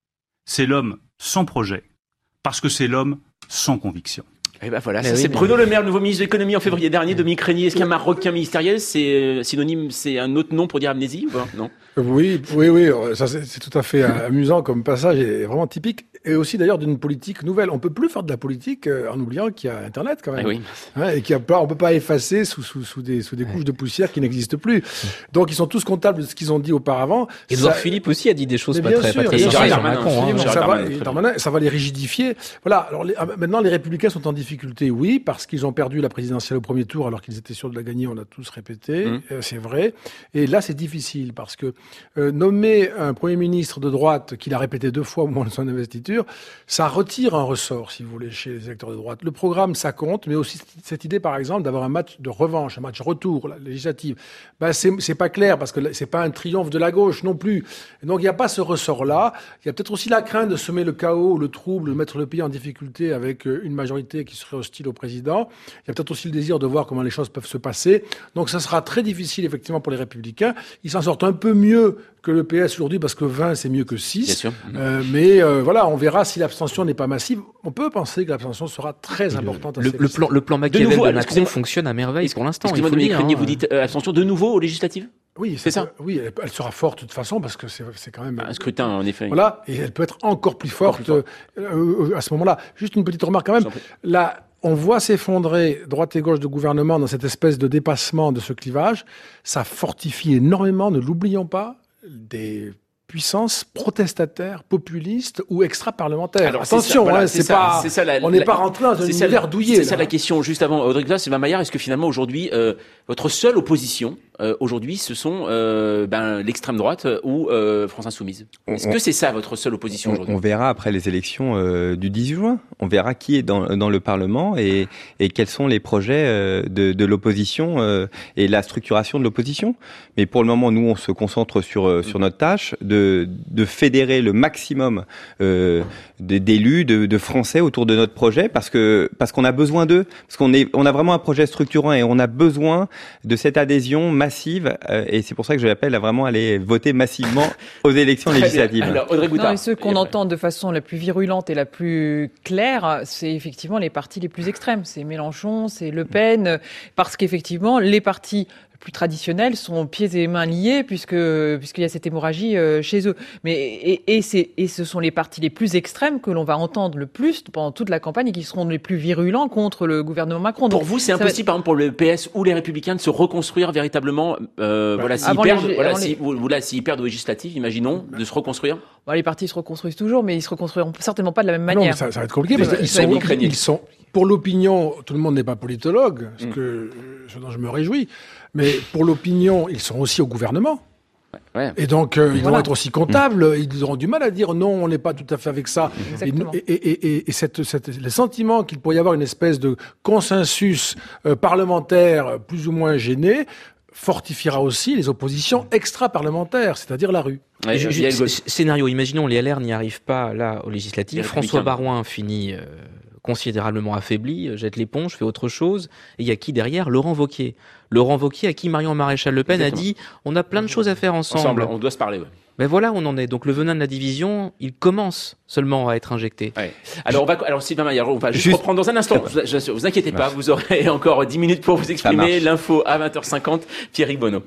c'est l'homme sans projet, parce que c'est l'homme sans conviction. Et ben voilà, mais ça oui, c'est mais... Bruno Le Maire, nouveau ministre de l'économie en février dernier. Dominique Régnier, est-ce qu'un marocain ministériel, c'est synonyme, c'est un autre nom pour dire amnésie ou pas? Non. Oui, oui, oui, ça c'est, c'est tout à fait amusant comme passage et vraiment typique. Et aussi d'ailleurs d'une politique nouvelle. On peut plus faire de la politique en oubliant qu'il y a Internet quand même. Eh oui. Hein, et qu'il y a pas, on peut pas effacer sous, sous, sous des, sous des couches de poussière qui n'existent plus. Donc ils sont tous comptables de ce qu'ils ont dit auparavant. Édouard ça... Philippe aussi a dit des choses pas bien très, sûr, pas très Gérald Macron. Hein. Ça, va, Darmanin, ça va les rigidifier. Voilà. Alors les, maintenant les Républicains sont en difficulté, oui, parce qu'ils ont perdu la présidentielle au premier tour alors qu'ils étaient sûrs de la gagner. On a tous répété, mmh. euh, c'est vrai. Et là c'est difficile parce que euh, nommer un Premier ministre de droite qu'il a répété deux fois au moment de son investiture, ça retire un ressort, si vous voulez, chez les électeurs de droite. Le programme, ça compte, mais aussi cette idée, par exemple, d'avoir un match de revanche, un match retour, la législative. Ben, c'est, c'est pas clair, parce que c'est pas un triomphe de la gauche non plus. Et donc, il n'y a pas ce ressort-là. Il y a peut-être aussi la crainte de semer le chaos, le trouble, de mettre le pays en difficulté avec une majorité qui serait hostile au président. Il y a peut-être aussi le désir de voir comment les choses peuvent se passer. Donc, ça sera très difficile, effectivement, pour les Républicains. Ils s'en sortent un peu mieux que le P S aujourd'hui, parce que vingt, c'est mieux que six. Bien sûr. Euh, mais euh, voilà, on verra si l'abstention n'est pas massive. On peut penser que l'abstention sera très le, importante. Le, le, plan, le plan Machiavel de, nouveau, de Macron fonctionne à merveille pour l'instant. Excusez-moi, Dominique Régnier, vous dites euh, abstention de nouveau aux législatives? Oui, c'est ça. Peut, oui, elle, elle sera forte de toute façon parce que c'est, c'est quand même un scrutin en effet. Voilà, et elle peut être encore plus forte, encore plus forte. Euh, euh, à ce moment-là. Juste une petite remarque quand même. Là, on voit s'effondrer droite et gauche de gouvernement dans cette espèce de dépassement de ce clivage. Ça fortifie énormément, ne l'oublions pas, des puissance protestataire, populiste ou extra-parlementaire. Alors, Attention, c'est ça, voilà, hein, c'est, c'est pas, c'est ça, la, on n'est pas rentré dans un univers douillet. C'est là. Ça la question. Juste avant, Audrey Sylvain Maillard, est-ce que finalement aujourd'hui, euh, votre seule opposition euh, aujourd'hui, ce sont euh, ben, l'extrême droite ou euh, France Insoumise? Est-ce on, que c'est ça votre seule opposition on, aujourd'hui? On verra après les élections euh, du dix-huit juin. On verra qui est dans, dans le Parlement et, et quels sont les projets euh, de, de l'opposition euh, et la structuration de l'opposition. Mais pour le moment, nous, on se concentre sur euh, sur notre tâche de, de fédérer le maximum euh, d'élus, de, de Français autour de notre projet, parce que parce qu'on a besoin d'eux, parce qu'on est on a vraiment un projet structurant et on a besoin de cette adhésion massive. Euh, et c'est pour ça que je l'appelle à vraiment aller voter massivement aux élections législatives. Alors, Audrey Goutard. Non, et ceux qu'on et entend de façon la plus virulente et la plus claire, c'est effectivement les partis les plus extrêmes. C'est Mélenchon, c'est Le Pen, parce qu'effectivement les partis plus traditionnels sont pieds et mains liés puisque puisqu'il y a cette hémorragie euh, chez eux. Mais et, et c'est et ce sont les partis les plus extrêmes que l'on va entendre le plus pendant toute la campagne et qui seront les plus virulents contre le gouvernement Macron. Donc, pour vous, c'est impossible, va... par exemple, pour le P S ou les Républicains de se reconstruire véritablement. Euh, ouais. Voilà, s'ils perdent, les, voilà, si, les... voilà, s'ils perdent aux législatives, imaginons, de se reconstruire. Bon, les partis se reconstruisent toujours, mais ils se reconstruiront certainement pas de la même non, manière. Ça, ça va être compliqué parce qu'ils sont, ils sont, pour l'opinion, tout le monde n'est pas politologue, ce, mm. que, ce dont je me réjouis. Mais pour l'opinion, ils sont aussi au gouvernement. Ouais, ouais. Et donc, euh, ils voilà. vont être aussi comptables. Mmh. Ils auront du mal à dire non, on n'est pas tout à fait avec ça. Et, et, et, et cette, cette, le sentiment qu'il pourrait y avoir une espèce de consensus euh, parlementaire plus ou moins gêné fortifiera aussi les oppositions extra-parlementaires, c'est-à-dire la rue. Ouais, je, je, c- scénario, imaginons les L R n'y arrivent pas là aux législatives. François Baroin finit... Euh... considérablement affaibli, jette l'éponge, fait autre chose. Et il y a qui derrière? Laurent Wauquiez. Laurent Wauquiez, à qui Marion Maréchal Le Pen Exactement. a dit on a plein de choses à faire ensemble. Ensemble, on doit se parler. Ouais. Ben voilà, on en est. Donc le venin de la division, il commence seulement à être injecté. Ouais. Alors on va, alors Sylvain Maillard, on va juste, juste reprendre dans un instant. Vous, vous inquiétez pas, vous aurez encore dix minutes pour vous exprimer. L'info à vingt heures cinquante. Pierrick Bonneau.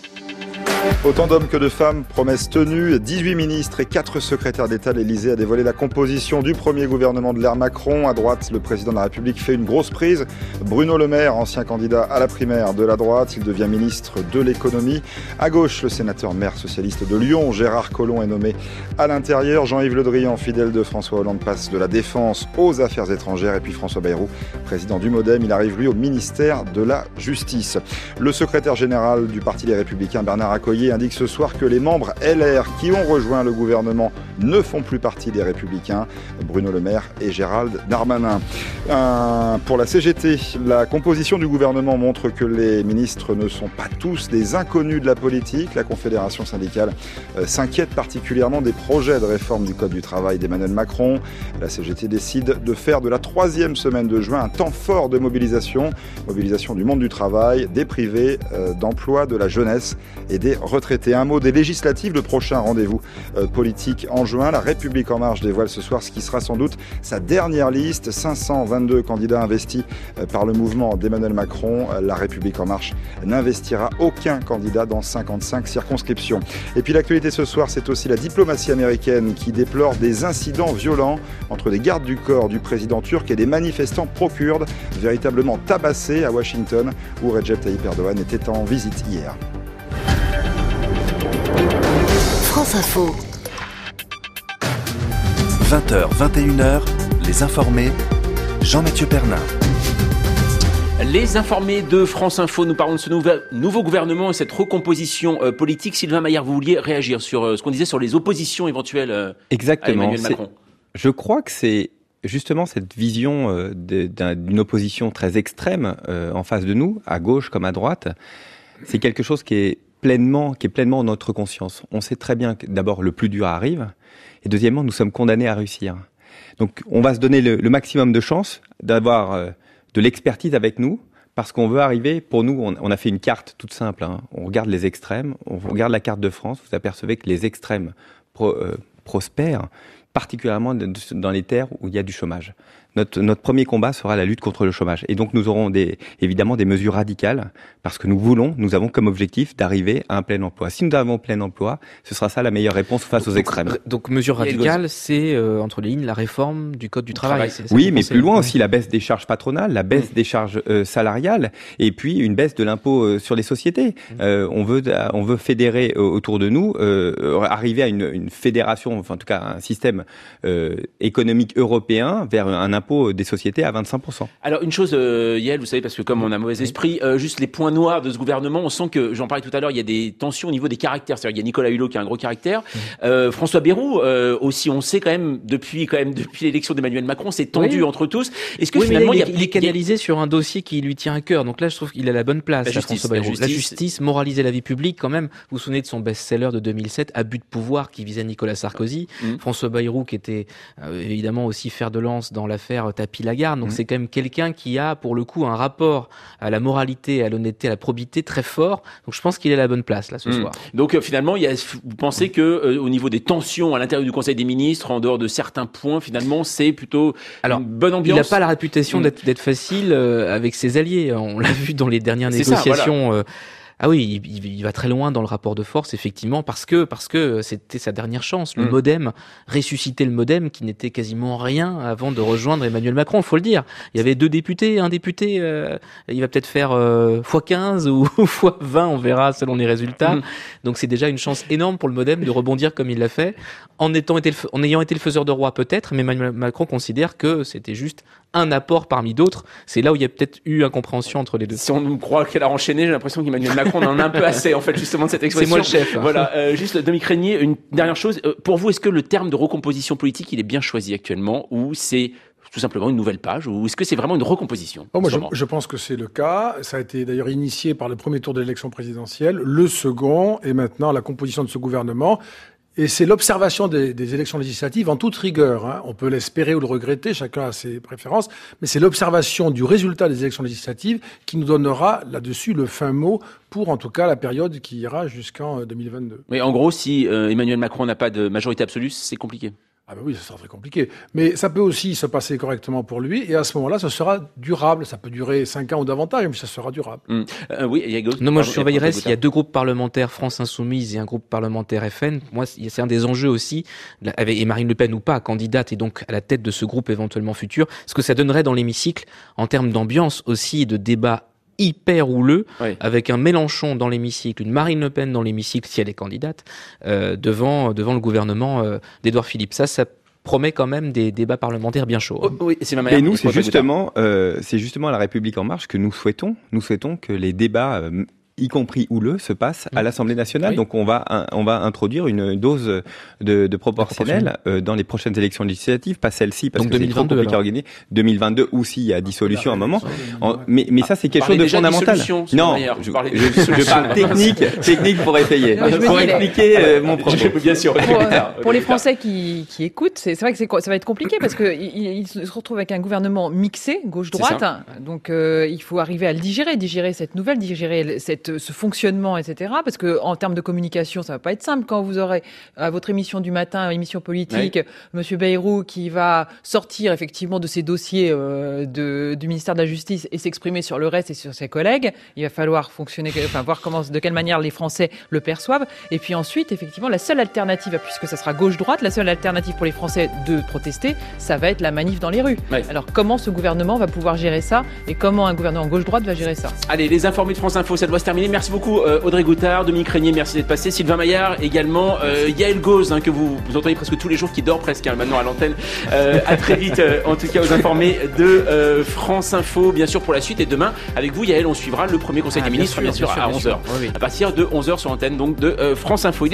Autant d'hommes que de femmes, promesses tenues, dix-huit ministres et quatre secrétaires d'État. L'Élysée a dévoilé la composition du premier gouvernement de l'ère Macron. À droite, le président de la République fait une grosse prise. Bruno Le Maire, ancien candidat à la primaire de la droite, il devient ministre de l'économie. À gauche, le sénateur maire socialiste de Lyon, Gérard Collomb, est nommé à l'intérieur. Jean-Yves Le Drian, fidèle de François Hollande, passe de la défense aux affaires étrangères. Et puis François Bayrou, président du MoDem, il arrive lui au ministère de la Justice. Le secrétaire général du Parti des Républicains, Bernard Accoyer, indique ce soir que les membres L R qui ont rejoint le gouvernement ne font plus partie des Républicains, Bruno Le Maire et Gérald Darmanin. Euh, pour la C G T, la composition du gouvernement montre que les ministres ne sont pas tous des inconnus de la politique. La Confédération syndicale euh, s'inquiète particulièrement des projets de réforme du Code du travail d'Emmanuel Macron. La C G T décide de faire de la troisième semaine de juin un temps fort de mobilisation, mobilisation du monde du travail, des privés, euh, d'emploi, de la jeunesse et des les retraités. Un mot des législatives, le prochain rendez-vous euh, politique en juin. La République en marche dévoile ce soir ce qui sera sans doute sa dernière liste. cinq cent vingt-deux candidats investis euh, par le mouvement d'Emmanuel Macron. La République en marche n'investira aucun candidat dans cinquante-cinq circonscriptions. Et puis l'actualité ce soir, c'est aussi la diplomatie américaine qui déplore des incidents violents entre les gardes du corps du président turc et des manifestants pro-kurdes véritablement tabassés à Washington où Recep Tayyip Erdogan était en visite hier. France Info. vingt heures, vingt et une heures, les informés, Jean-Mathieu Pernin. Les informés de France Info, nous parlons de ce nouvel, nouveau gouvernement et cette recomposition euh, politique. Sylvain Maillard, vous vouliez réagir sur euh, ce qu'on disait sur les oppositions éventuelles euh, Exactement. à Emmanuel Macron. Je crois que c'est justement cette vision euh, de, d'une opposition très extrême euh, en face de nous, à gauche comme à droite. C'est quelque chose qui est pleinement, qui est pleinement en notre conscience. On sait très bien que d'abord le plus dur arrive et deuxièmement nous sommes condamnés à réussir. Donc on va se donner le, le maximum de chances d'avoir euh, de l'expertise avec nous, parce qu'on veut arriver, pour nous, on, on a fait une carte toute simple, hein. On regarde les extrêmes, on regarde la carte de France, vous apercevez que les extrêmes pro, euh, prospèrent, particulièrement de, de, dans les terres où il y a du chômage. Notre, notre premier combat sera la lutte contre le chômage. Et donc nous aurons des, évidemment des mesures radicales, parce que nous voulons, nous avons comme objectif d'arriver à un plein emploi. Si nous avons plein emploi, ce sera ça la meilleure réponse face donc, aux extrêmes. Donc, donc mesure radicale, c'est, euh, entre les lignes, la réforme du Code du travail. C'est, oui, mais plus loin aussi, la baisse des charges patronales, la baisse mmh. des charges euh, salariales, et puis une baisse de l'impôt euh, sur les sociétés. Mmh. Euh, on veut, on veut fédérer euh, autour de nous, euh, arriver à une, une fédération, enfin en tout cas un système euh, économique européen vers un impôt des sociétés à vingt-cinq pour cent. Alors une chose, euh, Yael, vous savez, parce que comme on a mauvais esprit, euh, juste les points noirs de ce gouvernement, on sent que, j'en parlais tout à l'heure, il y a des tensions au niveau des caractères. C'est-à-dire il y a Nicolas Hulot qui a un gros caractère, mmh. euh, François Bayrou euh, aussi, on sait quand même depuis quand même depuis l'élection d'Emmanuel Macron, c'est tendu oui. entre tous. Est-ce que oui, finalement il, il, y a, il est canalisé il y a... sur un dossier qui lui tient à cœur. Donc là, je trouve qu'il a la bonne place. La justice, François Bayrou. la justice, la justice, moraliser la vie publique, quand même. Vous vous souvenez de son best-seller de deux mille sept, Abus de pouvoir, qui visait Nicolas Sarkozy. Mmh. François Bayrou, qui était euh, évidemment aussi fer de lance dans l'affaire Tapie-Lagarde. Donc mmh. c'est quand même quelqu'un qui a, pour le coup, un rapport à la moralité, à l'honnêteté, à la probité très fort. Donc je pense qu'il est à la bonne place là ce mmh. soir. Donc euh, finalement, il y a, vous pensez que euh, au niveau des tensions à l'intérieur du Conseil des ministres, en dehors de certains points, finalement, c'est plutôt Alors, une bonne ambiance. Il n'a pas la réputation mmh. d'être, d'être facile euh, avec ses alliés. On l'a vu dans les dernières c'est négociations. Ça, voilà. euh, Ah oui, il, il va très loin dans le rapport de force, effectivement, parce que parce que c'était sa dernière chance. Le mmh. MoDem, ressusciter le MoDem, qui n'était quasiment rien avant de rejoindre Emmanuel Macron, faut le dire. Il y avait deux députés, un député, euh, il va peut-être faire euh, fois quinze ou fois vingt, on verra selon les résultats. Mmh. Donc c'est déjà une chance énorme pour le MoDem de rebondir comme il l'a fait, en étant été le, en ayant été le faiseur de roi peut-être, mais Emmanuel Macron considère que c'était juste un apport parmi d'autres. C'est là où il y a peut-être eu incompréhension entre les deux. Si on nous croit qu'elle a enchaîné, j'ai l'impression qu'Emmanuel Macron en a un peu assez, en fait, justement, de cette expression. C'est moi le chef. Hein. Voilà. Euh, juste, Dominique Régnier, une dernière chose. Euh, pour vous, est-ce que le terme de recomposition politique, il est bien choisi actuellement, ou c'est tout simplement une nouvelle page, ou est-ce que c'est vraiment une recomposition? oh, moi, je, je pense que c'est le cas. Ça a été d'ailleurs initié par le premier tour de l'élection présidentielle, le second, et maintenant la composition de ce gouvernement. Et c'est l'observation des, des élections législatives en toute rigueur. Hein. On peut l'espérer ou le regretter, chacun a ses préférences, mais c'est l'observation du résultat des élections législatives qui nous donnera là-dessus le fin mot pour, en tout cas, la période qui ira jusqu'en deux mille vingt-deux. Mais en gros, si euh, Emmanuel Macron n'a pas de majorité absolue, c'est compliqué. Ah ben oui, ça sera très compliqué. Mais ça peut aussi se passer correctement pour lui, et à ce moment-là, ça sera durable. Ça peut durer cinq ans ou davantage, mais ça sera durable. Mmh. Euh, oui, il y a Non, moi je surveillerais s'il y a deux groupes parlementaires, France Insoumise et un groupe parlementaire F N. Moi, c'est un des enjeux aussi, avec, et Marine Le Pen ou pas, candidate et donc à la tête de ce groupe éventuellement futur, ce que ça donnerait dans l'hémicycle en termes d'ambiance aussi, de débat hyper houleux, oui. avec un Mélenchon dans l'hémicycle, une Marine Le Pen dans l'hémicycle, si elle est candidate, euh, devant, devant le gouvernement euh, d'Édouard Philippe. Ça, ça promet quand même des débats parlementaires bien chauds. Oh, oui, c'est ma Et nous, c'est justement, euh, c'est justement la République en marche que nous souhaitons. Nous souhaitons que les débats, euh, y compris houleux, se passent à l'Assemblée nationale. Oui. Donc on va un, on va introduire une dose de, de proportionnelle euh, dans les prochaines élections législatives, pas celle-ci parce Donc que c'est trop compliqué à organiser. deux mille vingt-deux ou s'il y a dissolution à un moment. En, mais mais ça c'est quelque chose de fondamental. Non, je, je, je parle technique, technique pour essayer, non, pour expliquer euh, mon propos. Bien sûr. Pour, euh, pour les Français qui, qui écoutent, c'est, c'est vrai que c'est, ça va être compliqué parce que ils, ils se retrouvent avec un gouvernement mixé, gauche-droite. Donc euh, il faut arriver à le digérer, digérer cette nouvelle, digérer cette cette, ce fonctionnement, et cetera. Parce que en termes de communication, ça va pas être simple. Quand vous aurez à votre émission du matin, émission politique, oui. Monsieur Bayrou qui va sortir effectivement de ses dossiers euh, de, du ministère de la Justice et s'exprimer sur le reste et sur ses collègues, il va falloir fonctionner, enfin voir comment, de quelle manière les Français le perçoivent. Et puis ensuite, effectivement, la seule alternative, puisque ça sera gauche-droite, la seule alternative pour les Français de protester, ça va être la manif dans les rues. Oui. Alors comment ce gouvernement va pouvoir gérer ça et comment un gouvernement gauche-droite va gérer ça? Allez, les informés de France Info, ça doit se terminer. Merci beaucoup euh, Audrey Goutard, Dominique Régnier, merci d'être passé, Sylvain Maillard également, euh, Yael Gauze, hein, que vous, vous entendez presque tous les jours, qui dort presque hein, maintenant à l'antenne. Euh, à très vite, euh, en tout cas aux informés de euh, France Info, bien sûr pour la suite. Et demain, avec vous Yael, on suivra le premier conseil ah, des ministres, bien sûr, bien sûr, bien sûr à onze heures. Oui, oui. À partir de onze heures sur l'antenne donc de euh, France Info.